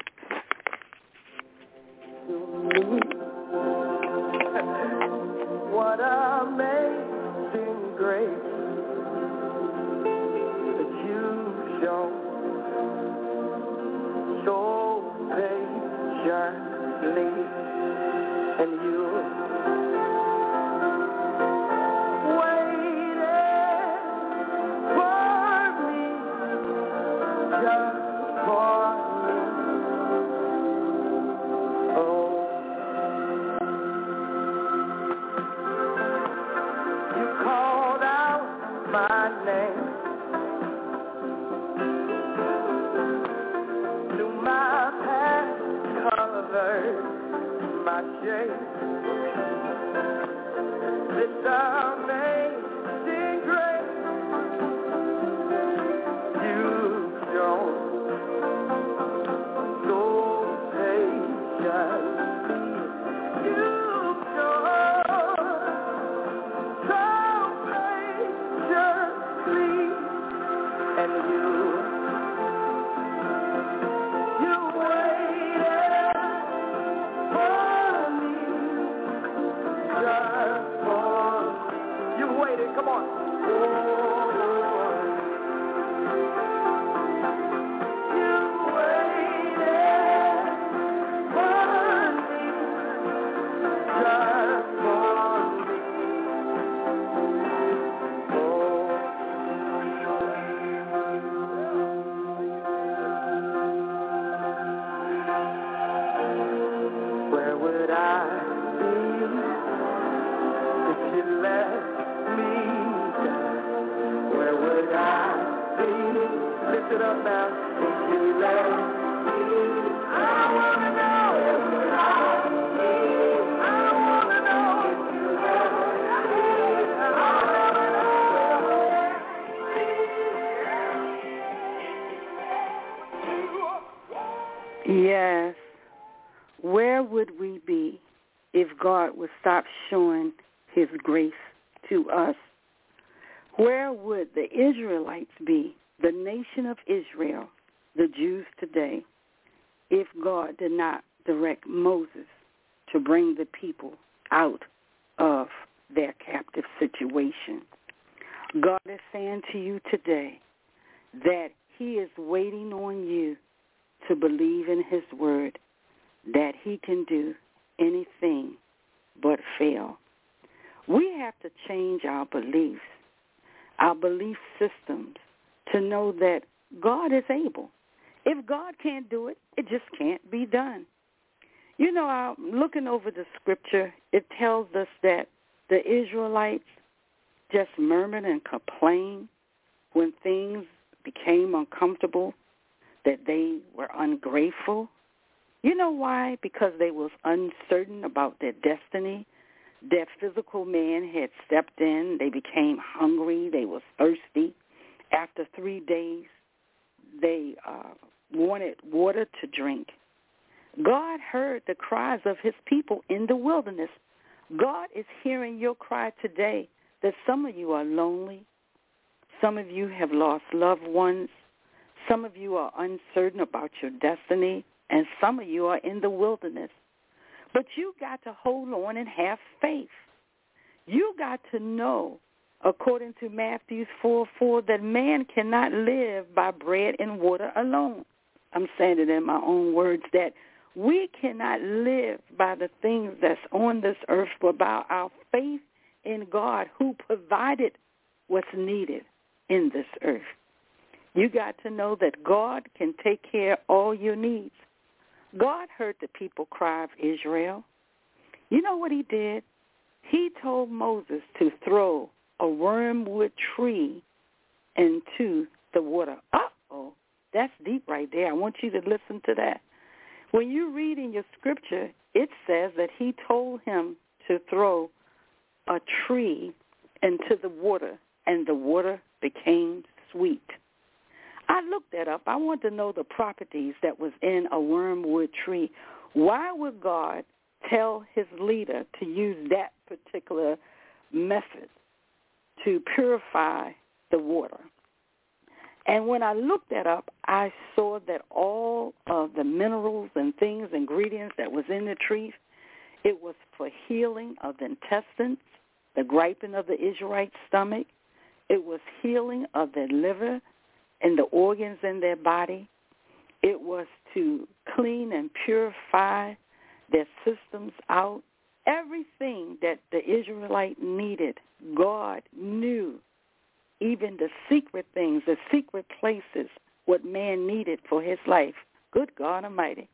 Speaker 4: What amazing grace that you show, so patiently, and you waited for me, just for me. Oh, you called out my name, knew my past, covered my shame. This amazing grace you've shown, so patiently. You've shown so patiently, and you you waited for me, just for me. You waited, come on. Oh, you waited for me, just for me. Where would I be if you let me down? Where would I be? Lift it up now. If you let me, I wanna know. Where would I be? I wanna know. If you let me, I wanna know.
Speaker 1: Yes. Where would we be if God would stop showing his grace to us? Where would the Israelites be, the nation of Israel, the Jews today, if God did not direct Moses to bring the people out of their captive situation? God is saying to you today that he is waiting on you to believe in his word, that he can do anything but fail. We have to change our beliefs, our belief systems, to know that God is able. If God can't do it, it just can't be done. You know, I'm looking over the scripture, it tells us that the Israelites just murmured and complained when things became uncomfortable, that they were ungrateful. You know why? Because they was uncertain about their destiny. Their physical man had stepped in. They became hungry. They was thirsty. After three days, they uh, wanted water to drink. God heard the cries of his people in the wilderness. God is hearing your cry today that some of you are lonely. Some of you have lost loved ones. Some of you are uncertain about your destiny. And some of you are in the wilderness. But you got to hold on and have faith. You got to know, according to Matthew four four, that man cannot live by bread and water alone. I'm saying it in my own words, that we cannot live by the things that's on this earth, but by our faith in God who provided what's needed in this earth. You got to know that God can take care of all your needs. God heard the people cry of Israel. You know what he did? He told Moses to throw a wormwood tree into the water. Uh-oh, that's deep right there. I want you to listen to that. When you read in your scripture, it says that he told him to throw a tree into the water, and the water became sweet. I looked that up. I want to know the properties that was in a wormwood tree. Why would God tell his leader to use that particular method to purify the water? And when I looked that up, I saw that all of the minerals and things, ingredients that was in the tree, it was for healing of the intestines, the griping of the Israelite stomach. It was healing of their liver and the organs in their body. It was to clean and purify their systems out. Everything that the Israelite needed, God knew. Even the secret things, the secret places, what man needed for his life. Good God Almighty.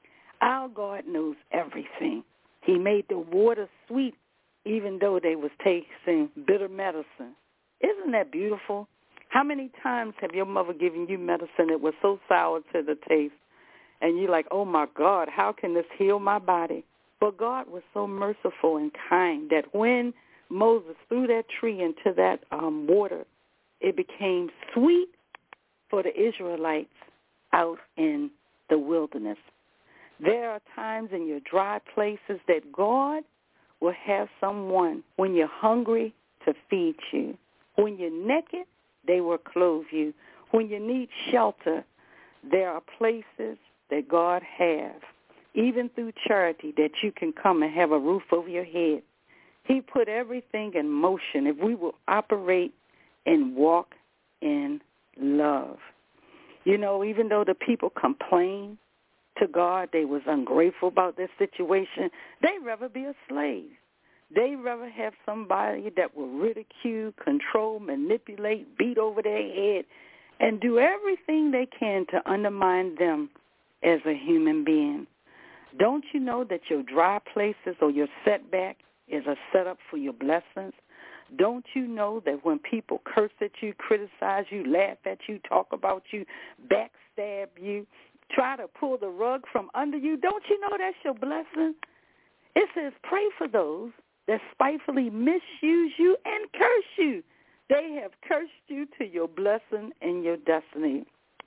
Speaker 1: Our God knows everything. He made the water sweet even though they was tasting bitter medicine. Isn't that beautiful? How many times have your mother given you medicine that was so sour to the taste, and you're like, oh, my God, how can this heal my body? But God was so merciful and kind that when Moses threw that tree into that um, water, it became sweet for the Israelites out in the wilderness. There are times in your dry places that God will have someone, when you're hungry, to feed you. When you're naked, they will clothe you. When you need shelter, there are places that God has, even through charity, that you can come and have a roof over your head. He put everything in motion if we will operate and walk in love. You know, even though the people complained to God, they was ungrateful about their situation, they'd rather be a slave. They'd rather have somebody that will ridicule, control, manipulate, beat over their head, and do everything they can to undermine them as a human being. Don't you know that your dry places or your setback is a setup for your blessings? Don't you know that when people curse at you, criticize you, laugh at you, talk about you, backstab you, try to pull the rug from under you, don't you know that's your blessing? It says pray for those that spitefully misuse you and curse you. They have cursed you to your blessing and your destiny.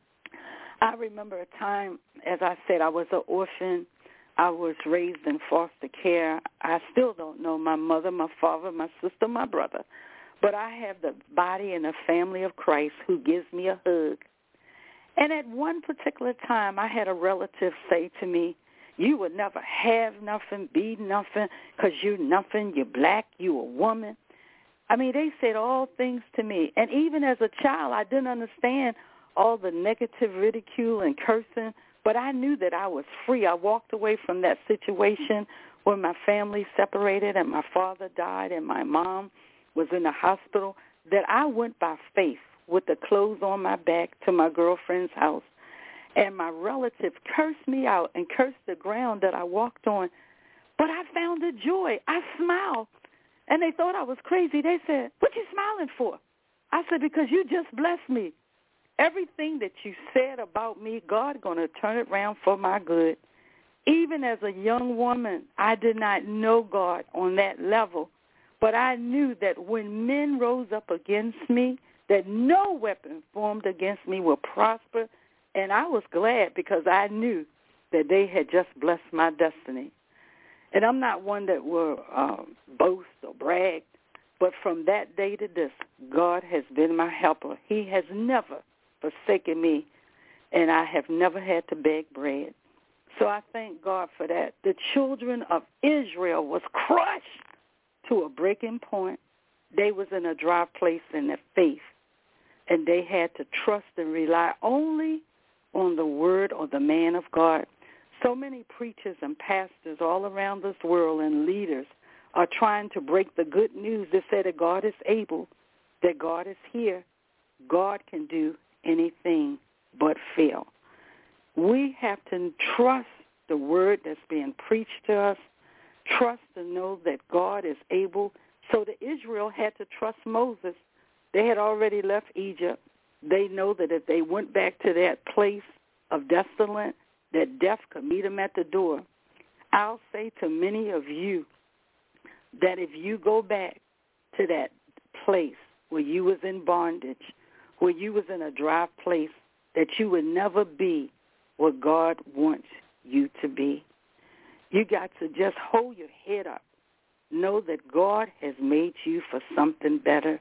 Speaker 1: I remember a time, as I said, I was an orphan. I was raised in foster care. I still don't know my mother, my father, my sister, my brother. But I have the body and the family of Christ who gives me a hug. And at one particular time, I had a relative say to me, you would never have nothing, be nothing, because you're nothing, you're black, you're a woman. I mean, they said all things to me. And even as a child, I didn't understand all the negative ridicule and cursing But I knew that I was free. I walked away from that situation when my family separated and my father died and my mom was in the hospital, that I went by faith with the clothes on my back to my girlfriend's house. And my relative cursed me out and cursed the ground that I walked on. But I found a joy. I smiled. And they thought I was crazy. They said, "What you smiling for?" I said, "Because you just blessed me. Everything that you said about me, God going to turn it around for my good." Even as a young woman, I did not know God on that level. But I knew that when men rose up against me, that no weapon formed against me will prosper. And I was glad because I knew that they had just blessed my destiny. And I'm not one that will um, boast or brag, but from that day to this, God has been my helper. He has never forsaken me, and I have never had to beg bread. So I thank God for that. The children of Israel was crushed to a breaking point. They was in a dry place in their faith, and they had to trust and rely only on the word or the man of God. So many preachers and pastors all around this world and leaders are trying to break the good news. They say that God is able, that God is here. God can do anything but fail. We have to trust the word that's being preached to us, trust to know that God is able. So the Israel had to trust Moses. They had already left Egypt. They know that if they went back to that place of desolate, that death could meet them at the door. I'll say to many of you that if you go back to that place where you was in bondage, where you was in a dry place, that you would never be what God wants you to be. You got to just hold your head up. Know that God has made you for something better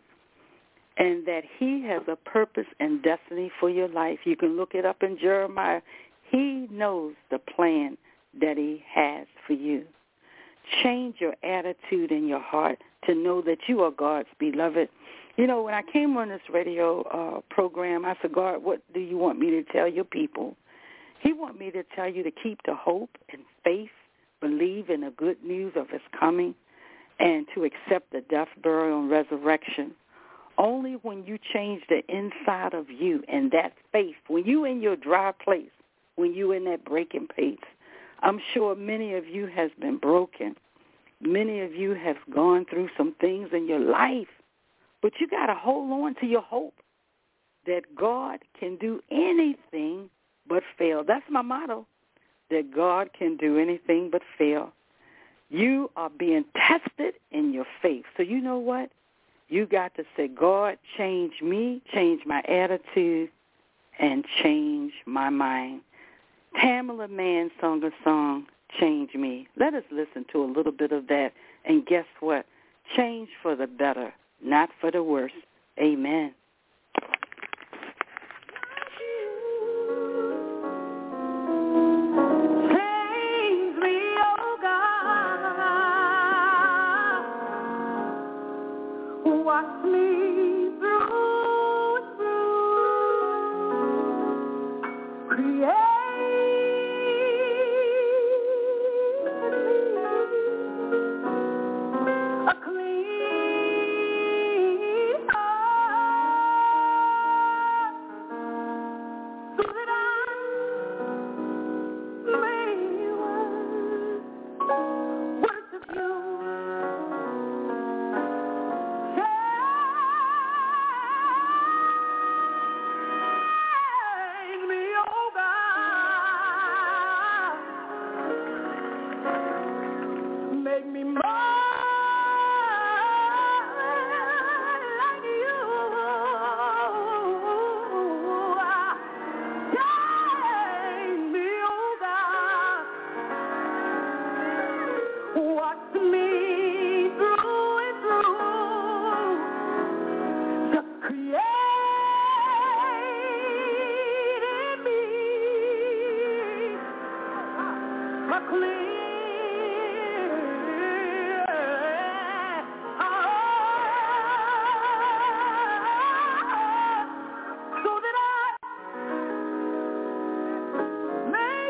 Speaker 1: and that he has a purpose and destiny for your life. You can look it up in Jeremiah. He knows the plan that he has for you. Change your attitude in your heart to know that you are God's beloved. You know, when I came on this radio uh, program, I said, "God, what do you want me to tell your people?" He wants me to tell you to keep the hope and faith, believe in the good news of his coming, and to accept the death, burial, and resurrection. Only when you change the inside of you and that faith, when you in your dry place, when you in that breaking place, I'm sure many of you has been broken. Many of you have gone through some things in your life, but you got to hold on to your hope that God can do anything but fail. That's my motto, that God can do anything but fail. You are being tested in your faith. So you know what? You got to say, "God, change me, change my attitude, and change my mind." Tamala Mann sung a song, "Change Me." Let us listen to a little bit of that. And guess what? Change for the better, not for the worse. Amen.
Speaker 2: Change me, oh God. Wash me through and through. Create a clean heart so that I may worship you. Change me, oh God. Make me more like you. Change me, oh God. Watch me through and through. Just create in me a clean heart so that I may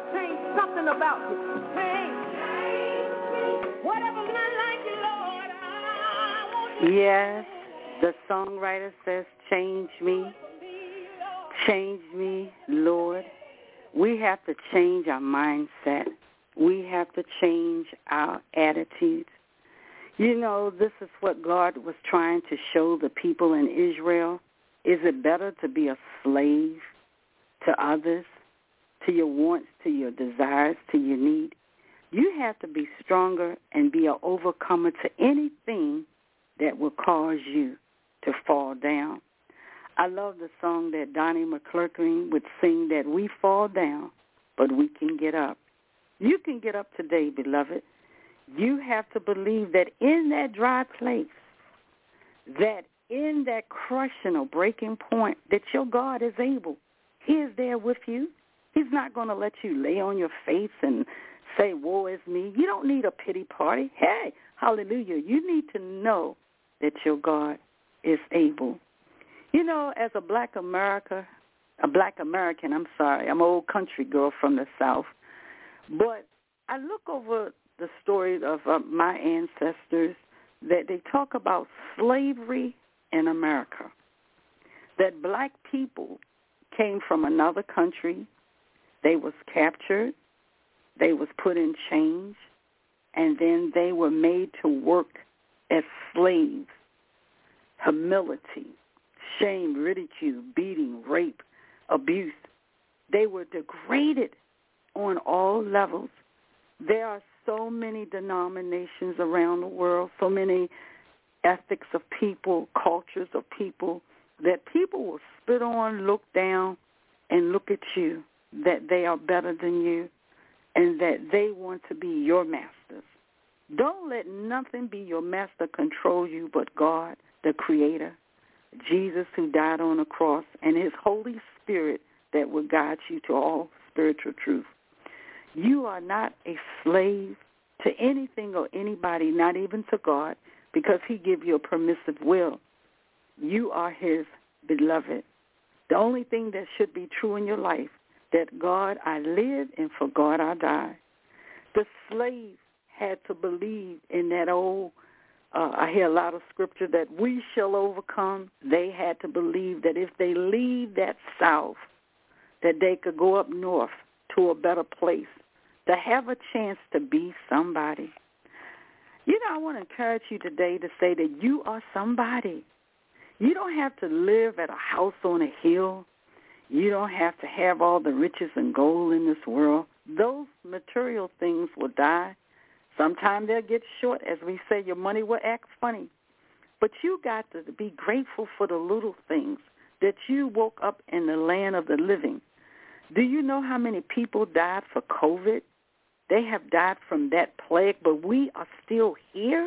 Speaker 4: change something about you. Change. Whatever's not like you, Lord, I want you.
Speaker 1: Yes, the songwriter says, change me. Change me, Lord. We have to change our mindset. We have to change our attitudes. You know, this is what God was trying to show the people in Israel. Is it better to be a slave to others, to your wants, to your desires, to your need? You have to be stronger and be an overcomer to anything that will cause you to fall down. I love the song that Donnie McClurkin would sing, that we fall down, but we can get up. You can get up today, beloved. You have to believe that in that dry place, that in that crushing or breaking point, that your God is able. He is there with you. He's not going to let you lay on your face and say, woe is me. You don't need a pity party. Hey, hallelujah. You need to know that your God is able. You know, as a black America, a black American, I'm sorry, I'm an old country girl from the South, but I look over the story of uh, my ancestors, that they talk about slavery in America, that black people came from another country, they was captured, they was put in chains, and then they were made to work as slaves. Humility, shame, ridicule, beating, rape, abuse. They were degraded on all levels. There are so many denominations around the world, so many ethics of people, cultures of people, that people will spit on, look down, and look at you, that they are better than you, and that they want to be your masters. Don't let nothing be your master control you but God, the Creator, Jesus who died on the cross, and his Holy Spirit that will guide you to all spiritual truth. You are not a slave to anything or anybody, not even to God, because he give you a permissive will. You are his beloved. The only thing that should be true in your life, that God I live and for God I die. The slave had to believe in that old, uh, I hear a lot of scripture, that we shall overcome. They had to believe that if they leave that south, that they could go up north to a better place, to have a chance to be somebody. You know, I want to encourage you today to say that you are somebody. You don't have to live at a house on a hill. You don't have to have all the riches and gold in this world. Those material things will die. Sometimes they'll get short. As we say, your money will act funny. But you got to be grateful for the little things, that you woke up in the land of the living. Do you know how many people died for COVID? They have died from that plague, but we are still here.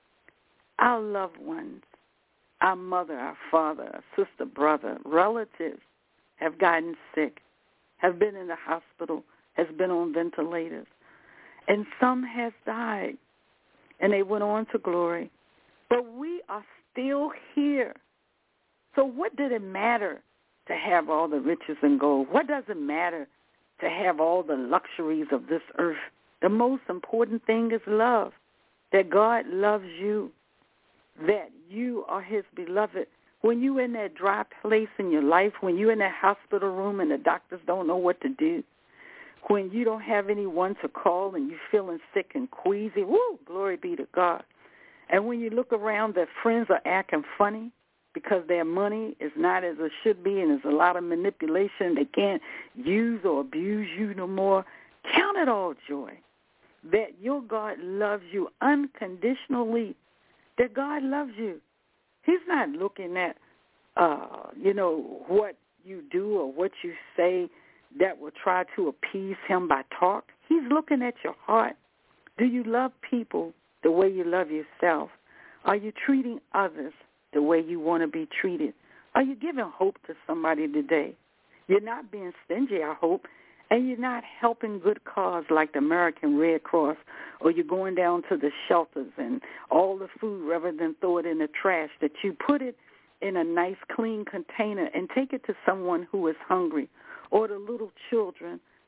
Speaker 1: Our loved ones, our mother, our father, our sister, brother, relatives have gotten sick, have been in the hospital, has been on ventilators, and some has died, and they went on to glory. But we are still here. So what did it matter to have all the riches and gold? What does it matter to have all the luxuries of this earth? The most important thing is love, that God loves you, that you are his beloved. When you're in that dry place in your life, when you're in that hospital room and the doctors don't know what to do, when you don't have anyone to call and you're feeling sick and queasy, woo, glory be to God. And when you look around, that friends are acting funny because their money is not as it should be, and there's a lot of manipulation. They can't use or abuse you no more. Count it all joy that your God loves you unconditionally, that God loves you. He's not looking at, uh, you know, what you do or what you say that will try to appease him by talk. He's looking at your heart. Do you love people the way you love yourself? Are you treating others the way you want to be treated? Are you giving hope to somebody today? You're not being stingy, I hope, and you're not helping good cause like the American Red Cross, or you're going down to the shelters and all the food, rather than throw it in the trash, that you put it in a nice, clean container and take it to someone who is hungry, or the little children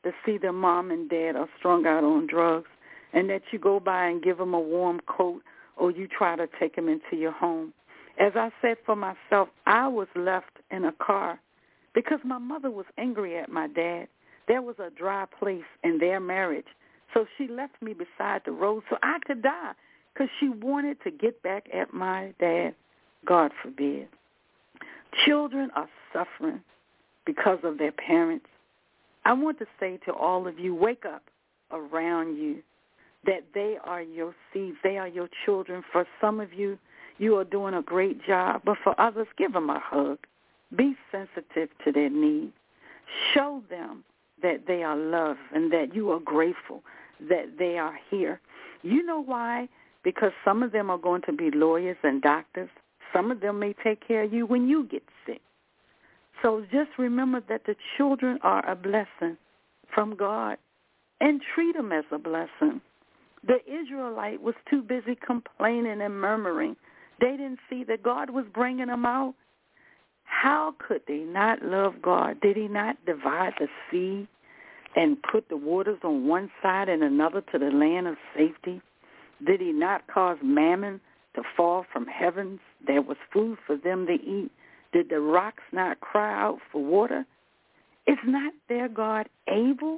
Speaker 1: to see their mom and dad are strung out on drugs, and that you go by and give them a warm coat, or you try to take them into your home. As I said for myself, I was left in a car because my mother was angry at my dad. There was a dry place in their marriage, so she left me beside the road so I could die because she wanted to get back at my dad. God forbid. Children are suffering because of their parents. I want to say to all of you, wake up around you, that they are your seeds. They are your children. For some of you, you are doing a great job. But for others, give them a hug. Be sensitive to their needs. Show them that they are loved and that you are grateful that they are here. You know why? Because some of them are going to be lawyers and doctors. Some of them may take care of you when you get sick. So just remember that the children are a blessing from God, and treat them as a blessing. The Israelite was too busy complaining and murmuring. They didn't see that God was bringing them out. How could they not love God? Did he not divide the sea and put the waters on one side and another to the land of safety? Did he not cause mammon to fall from heavens? There was food for them to eat. Did the rocks not cry out for water? Is not their God able?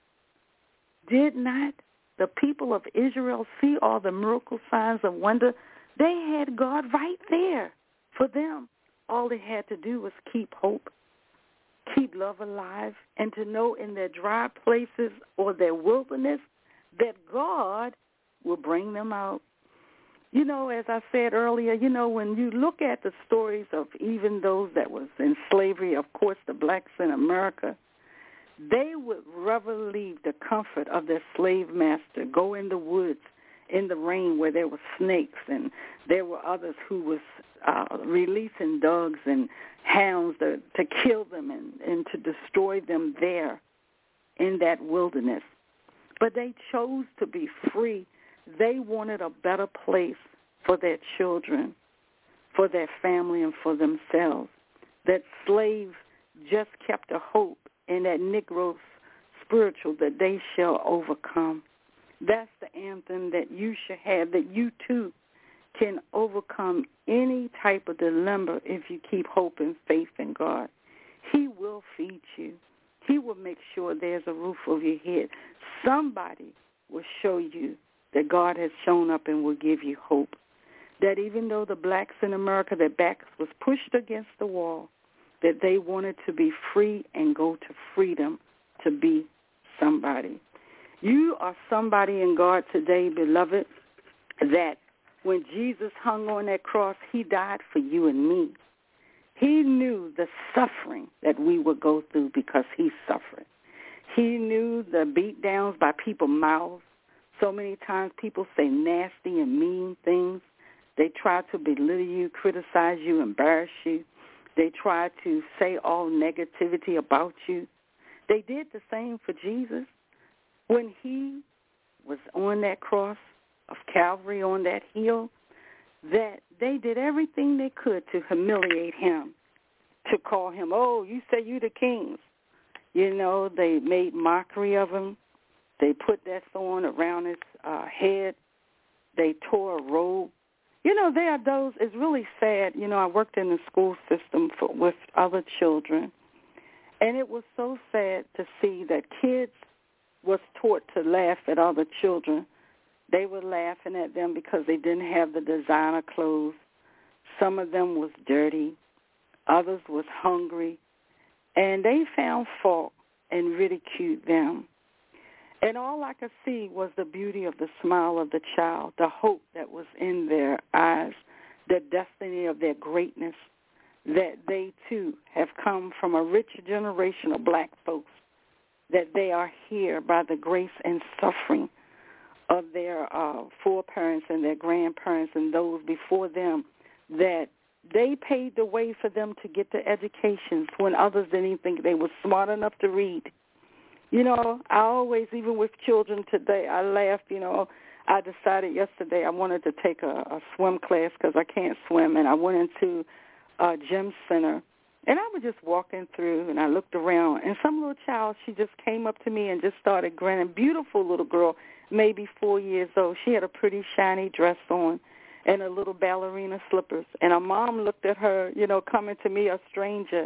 Speaker 1: Did not the people of Israel see all the miracle signs of wonder? They had God right there for them. All they had to do was keep hope, keep love alive, and to know in their dry places or their wilderness that God will bring them out. You know, as I said earlier, you know, when you look at the stories of even those that was in slavery, of course, the blacks in America, they would rather leave the comfort of their slave master, go in the woods in the rain where there were snakes, and there were others who was uh, releasing dogs and hounds to, to kill them and, and to destroy them there in that wilderness. But they chose to be free. They wanted a better place for their children, for their family, and for themselves. That slave just kept a hope in that Negro's spiritual that they shall overcome. That's the anthem that you should have, that you too can overcome any type of dilemma if you keep hope and faith in God. He will feed you. He will make sure there's a roof over your head. Somebody will show you that God has shown up and will give you hope. That even though the blacks in America, their backs was pushed against the wall, that they wanted to be free and go to freedom to be somebody. You are somebody in God today, beloved, that when Jesus hung on that cross, he died for you and me. He knew the suffering that we would go through because he suffered. He knew the beat downs by people's mouths. So many times people say nasty and mean things. They try to belittle you, criticize you, embarrass you. They try to say all negativity about you. They did the same for Jesus. When he was on that cross of Calvary, on that hill, that they did everything they could to humiliate him, to call him, oh, you say you the kings. You know, they made mockery of him. They put that thorn around his uh, head. They tore a robe. You know, there are those, it's really sad. You know, I worked in the school system for, with other children, and it was so sad to see that kids was taught to laugh at other children. They were laughing at them because they didn't have the designer clothes. Some of them was dirty. Others was hungry. And they found fault and ridiculed them. And all I could see was the beauty of the smile of the child, the hope that was in their eyes, the destiny of their greatness, that they, too, have come from a rich generation of black folks, that they are here by the grace and suffering of their uh, foreparents and their grandparents and those before them, that they paved the way for them to get the educations when others didn't even think they were smart enough to read. You know, I always, even with children today, I laugh, you know. I decided yesterday I wanted to take a, a swim class because I can't swim, and I went into a gym center, And I was just walking through, and I looked around, and some little child, she just came up to me and just started grinning. Beautiful little girl, maybe four years old. She had a pretty shiny dress on and a little ballerina slippers. And her mom looked at her, you know, coming to me, a stranger,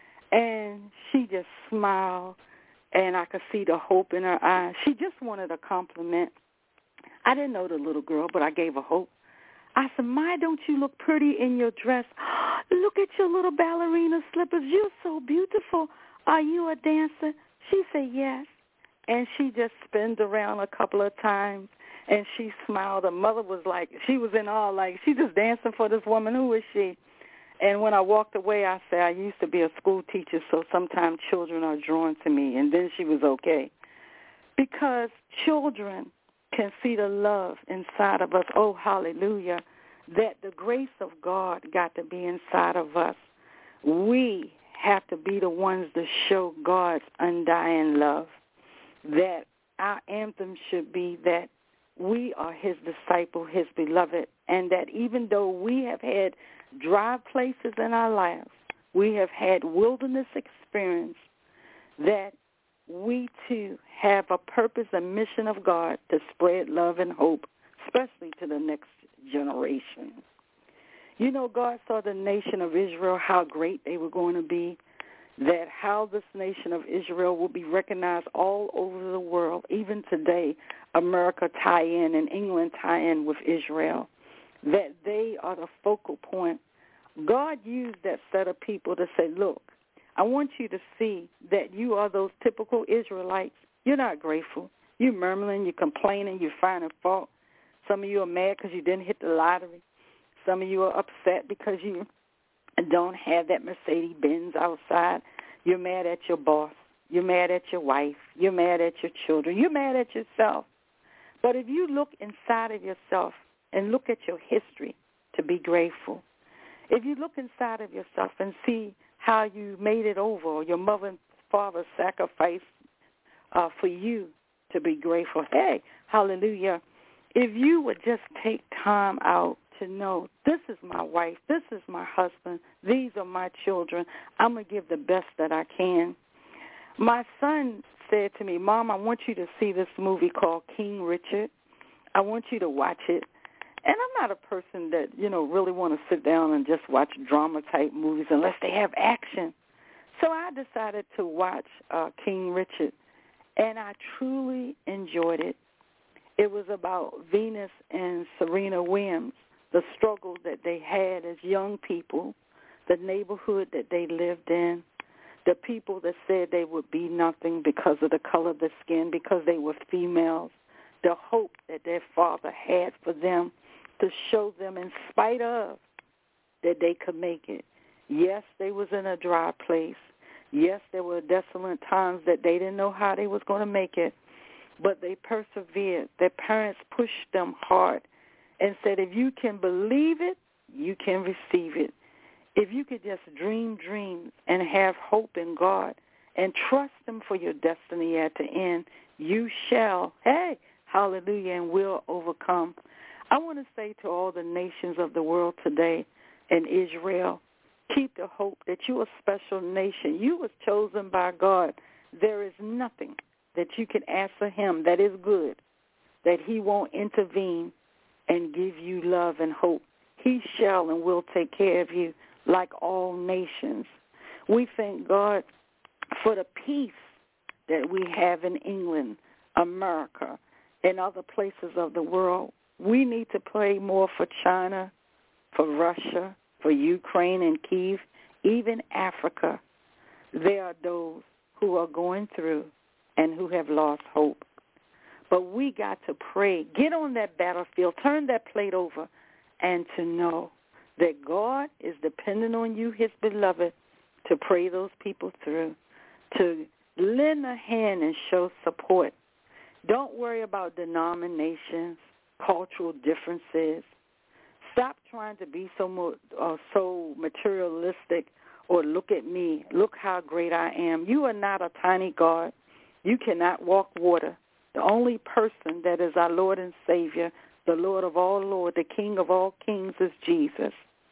Speaker 1: and she just smiled, and I could see the hope in her eyes. She just wanted a compliment. I didn't know the little girl, but I gave her hope. I said, "My, don't you look pretty in your dress? Look at your little ballerina slippers. You're so beautiful. Are you a dancer?" She said, "Yes." And she just spinned around a couple of times, and she smiled. Her mother was like, she was in awe, like, she's just dancing for this woman. Who is she? And when I walked away, I said, I used to be a school teacher, so sometimes children are drawn to me. And then she was okay. Because children can see the love inside of us. Oh, hallelujah. That the grace of God got to be inside of us. We have to be the ones to show God's undying love. That our anthem should be that we are his disciple, his beloved, and that even though we have had dry places in our lives, we have had wilderness experience, that we too have a purpose and mission of God to spread love and hope, especially to the next generation. You know, God saw the nation of Israel, how great they were going to be, that how this nation of Israel will be recognized all over the world. Even today, America tie in and England tie in with Israel, that they are the focal point. God used that set of people to say, look, I want you to see that you are those typical Israelites. You're not grateful. You're murmuring, you're complaining, you're finding fault. Some of you are mad because you didn't hit the lottery. Some of you are upset because you don't have that Mercedes-Benz outside. You're mad at your boss. You're mad at your wife. You're mad at your children. You're mad at yourself. But if you look inside of yourself and look at your history to be grateful, if you look inside of yourself and see how you made it over, or your mother and father sacrificed uh, for you to be grateful, hey, hallelujah. If you would just take time out to know, this is my wife, this is my husband, these are my children, I'm going to give the best that I can. My son said to me, Mom, I want you to see this movie called King Richard. I want you to watch it. And I'm not a person that, you know, really want to sit down and just watch drama-type movies unless they have action. So I decided to watch uh, King Richard, and I truly enjoyed it. It was about Venus and Serena Williams, the struggle that they had as young people, the neighborhood that they lived in, the people that said they would be nothing because of the color of their skin, because they were females, the hope that their father had for them to show them in spite of that they could make it. Yes, they was in a dry place. Yes, there were desolate times that they didn't know how they was going to make it, but they persevered. Their parents pushed them hard and said, if you can believe it, you can receive it. If you could just dream dreams and have hope in God and trust him for your destiny at the end, you shall, hey, hallelujah, and will overcome. I want to say to all the nations of the world today and Israel, keep the hope that you're a special nation. You was chosen by God. There is nothing that you can ask of him that is good, that he won't intervene and give you love and hope. He shall and will take care of you like all nations. We thank God for the peace that we have in England, America, and other places of the world. We need to pray more for China, for Russia, for Ukraine and Kyiv, even Africa. There are those who are going through and who have lost hope. But we got to pray. Get on that battlefield. Turn that plate over and to know that God is dependent on you, his beloved, to pray those people through, to lend a hand and show support. Don't worry about denominations, cultural differences. Stop trying to be so mo- uh, so materialistic or look at me. Look how great I am. You are not a tiny God. You cannot walk water. The only person that is our Lord and Savior, the Lord of all lords, the King of all kings is Jesus.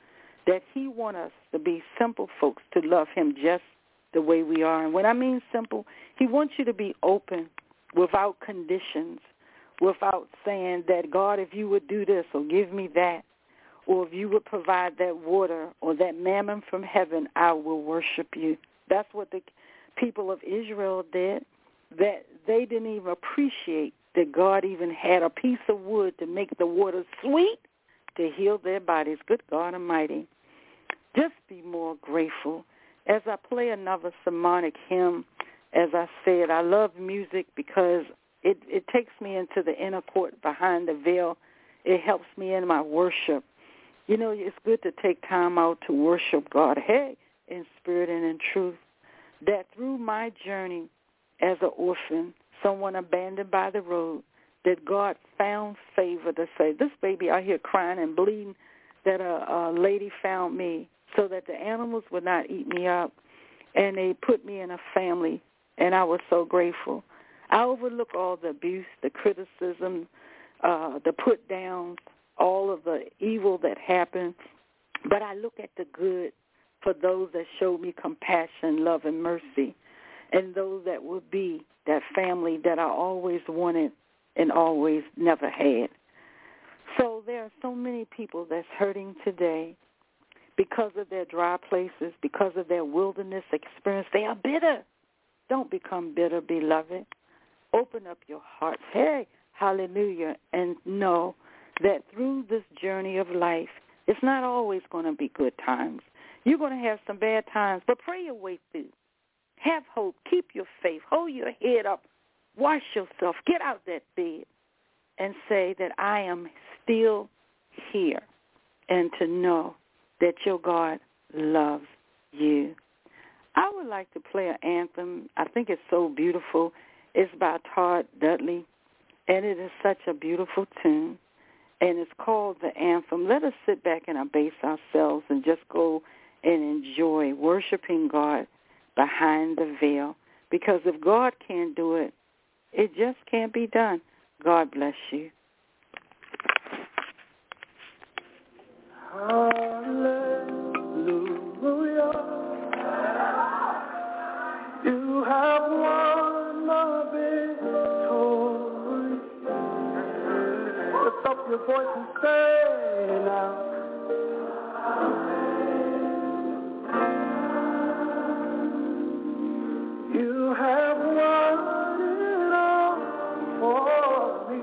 Speaker 1: that he wants us to be simple folks, to love him just the way we are. And when I mean simple, he wants you to be open without conditions, without saying that, God, if you would do this or give me that, or if you would provide that water or that mammon from heaven, I will worship you. That's what the people of Israel did, that they didn't even appreciate that God even had a piece of wood to make the water sweet to heal their bodies. Good God Almighty. Just be more grateful. As I play another sermonic hymn, as I said, I love music because it, it takes me into the inner court behind the veil. It helps me in my worship. You know, it's good to take time out to worship God, hey, in spirit and in truth. That through my journey as an orphan, someone abandoned by the road, that God found favor to say, this baby out here crying and bleeding, that a, a lady found me so that the animals would not eat me up, and they put me in a family, and I was so grateful. I overlook all the abuse, the criticism, uh, the put-downs, all of the evil that happened, but I look at the good for those that showed me compassion, love, and mercy, and those that would be that family that I always wanted and always never had. So there are so many people that's hurting today because of their dry places, because of their wilderness experience. They are bitter. Don't become bitter, beloved. Open up your hearts, hey, hallelujah, and know that through this journey of life, it's not always going to be good times. You're going to have some bad times, but pray your way through. Have hope. Keep your faith. Hold your head up. Wash yourself. Get out that bed and say that I am still here, and to know that your God loves you. I would like to play an anthem. I think it's so beautiful. It's by Todd Dudley, and it is such a beautiful tune, and it's called The Anthem. Let us sit back and abase ourselves and just go and enjoy worshiping God behind the veil, because if God can't do it, it just can't be done. God bless you.
Speaker 4: Hallelujah. You have won the victory. Lift up your voice and say now. You have won it all for me.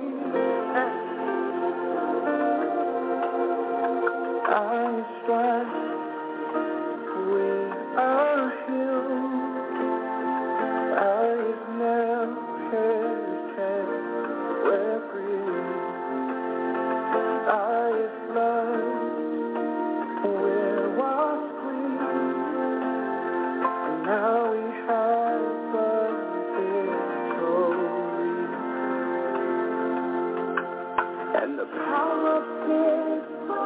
Speaker 4: I strive with our hill. I never hesitate where free. I love where was free. And now we have the victory. And the power of sin.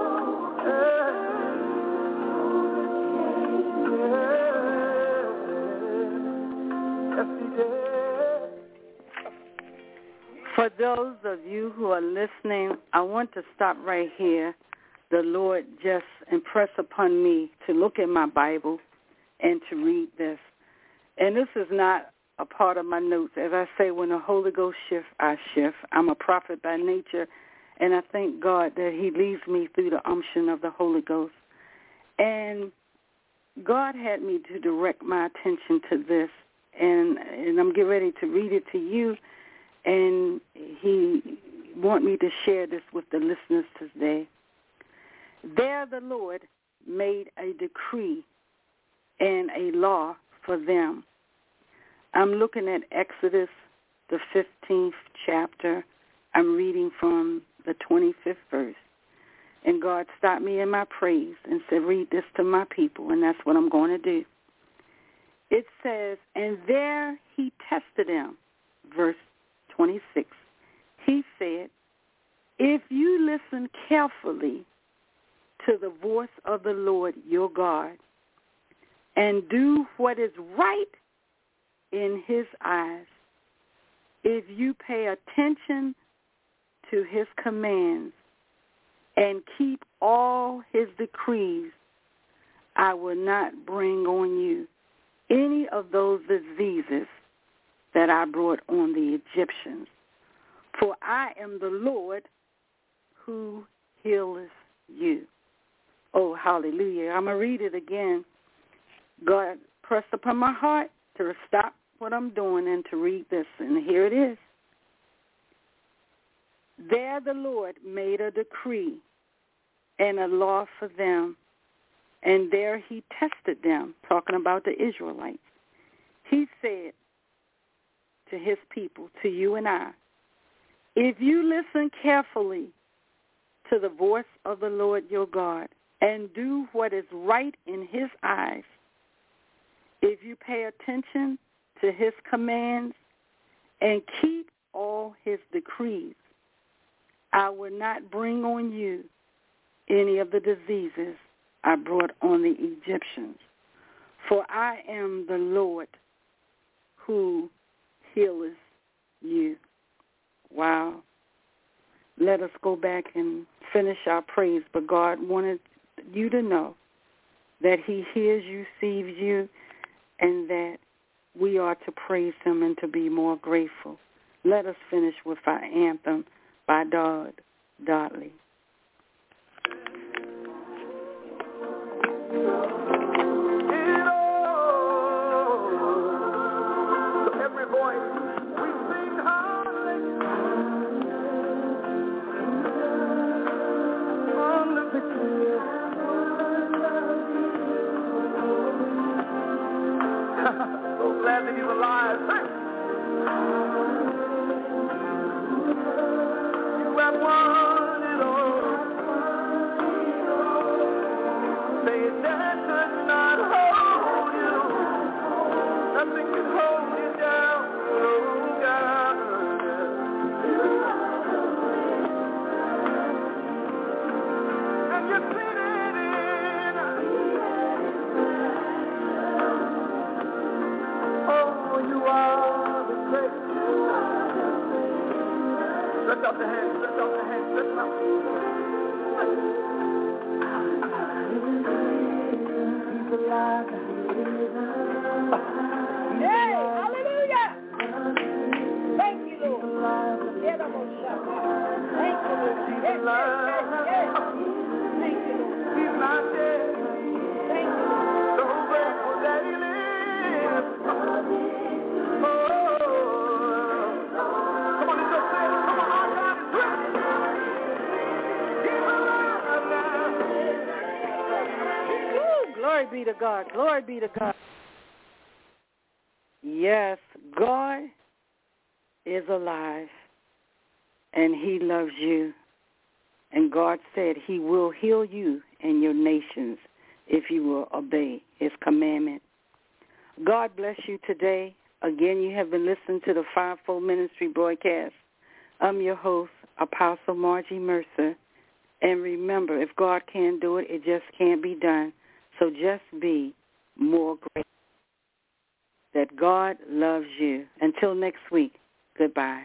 Speaker 1: For those of you who are listening, I want to stop right here. The Lord just impressed upon me to look at my Bible and to read this. And this is not a part of my notes. As I say, when the Holy Ghost shifts, I shift. I'm a prophet by nature, and I thank God that he leads me through the unction of the Holy Ghost. And God had me to direct my attention to this, and, and I'm getting ready to read it to you, and he want me to share this with the listeners today. There the Lord made a decree and a law for them. I'm looking at Exodus, the fifteenth chapter. I'm reading from the twenty-fifth verse. And God stopped me in my praise and said, read this to my people, and that's what I'm going to do. It says, and there he tested them, verse twenty-six. He said, if you listen carefully to the voice of the Lord your God and do what is right in his eyes, if you pay attention to his commands and keep all his decrees I will not bring on you any of those diseases that I brought on the Egyptians. For I am the Lord who healeth you. Oh, hallelujah. I'm going to read it again. God pressed upon my heart to stop what I'm doing and to read this, and here it is. There the Lord made a decree and a law for them, and there he tested them, talking about the Israelites. He said to his people, to you and I, if you listen carefully to the voice of the Lord your God and do what is right in his eyes, if you pay attention to his commands and keep all his decrees, I will not bring on you any of the diseases I brought on the Egyptians. For I am the Lord who healeth you. Wow. Let us go back and finish our praise. But God wanted you to know that he hears you, sees you, and that we are to praise him and to be more grateful. Let us finish with our anthem by Dodd Dudley.
Speaker 4: Every voice, we sing hallelujah on the victory. So glad that he's alive. You have won it all. Say that could not hold you. Nothing can hold you down, oh God. And you're seated in, oh, you are the great. Lift up the hands, lift up the hands, lift up. He's alive.
Speaker 5: Hey, hallelujah. Thank you, Lord. Get up on shop. Thank you, Lord. Yes, yes, yes, yes. Thank you, Lord.
Speaker 4: He's not dead.
Speaker 5: Thank you, Lord.
Speaker 4: So grateful that he lives. Oh, come on, let's just say it. Come on, our God is rich. He's alive now.
Speaker 1: Woo, glory be to God. Glory be to God. Yes, God is alive, and he loves you. And God said he will heal you and your nations if you will obey his commandment. God bless you today. Again, you have been listening to the Fivefold Ministry broadcast. I'm your host, Apostle Margie Mercer. And remember, if God can't do it, it just can't be done. So just be more grateful that God loves you. Until next week, goodbye.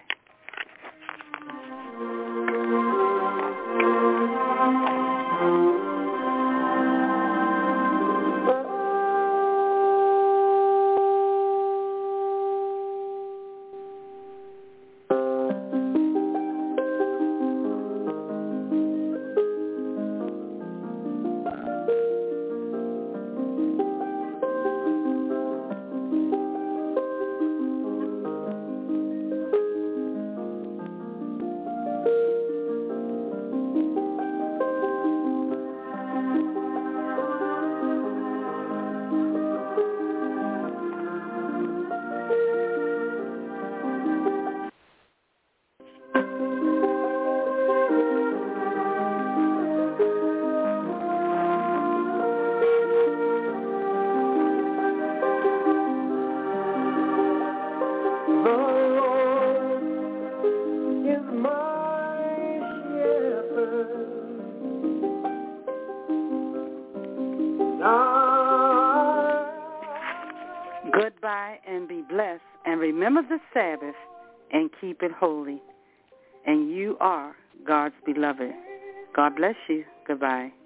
Speaker 1: Goodbye and be blessed. And remember the Sabbath and keep it holy. And you are God's beloved. God bless you. Goodbye.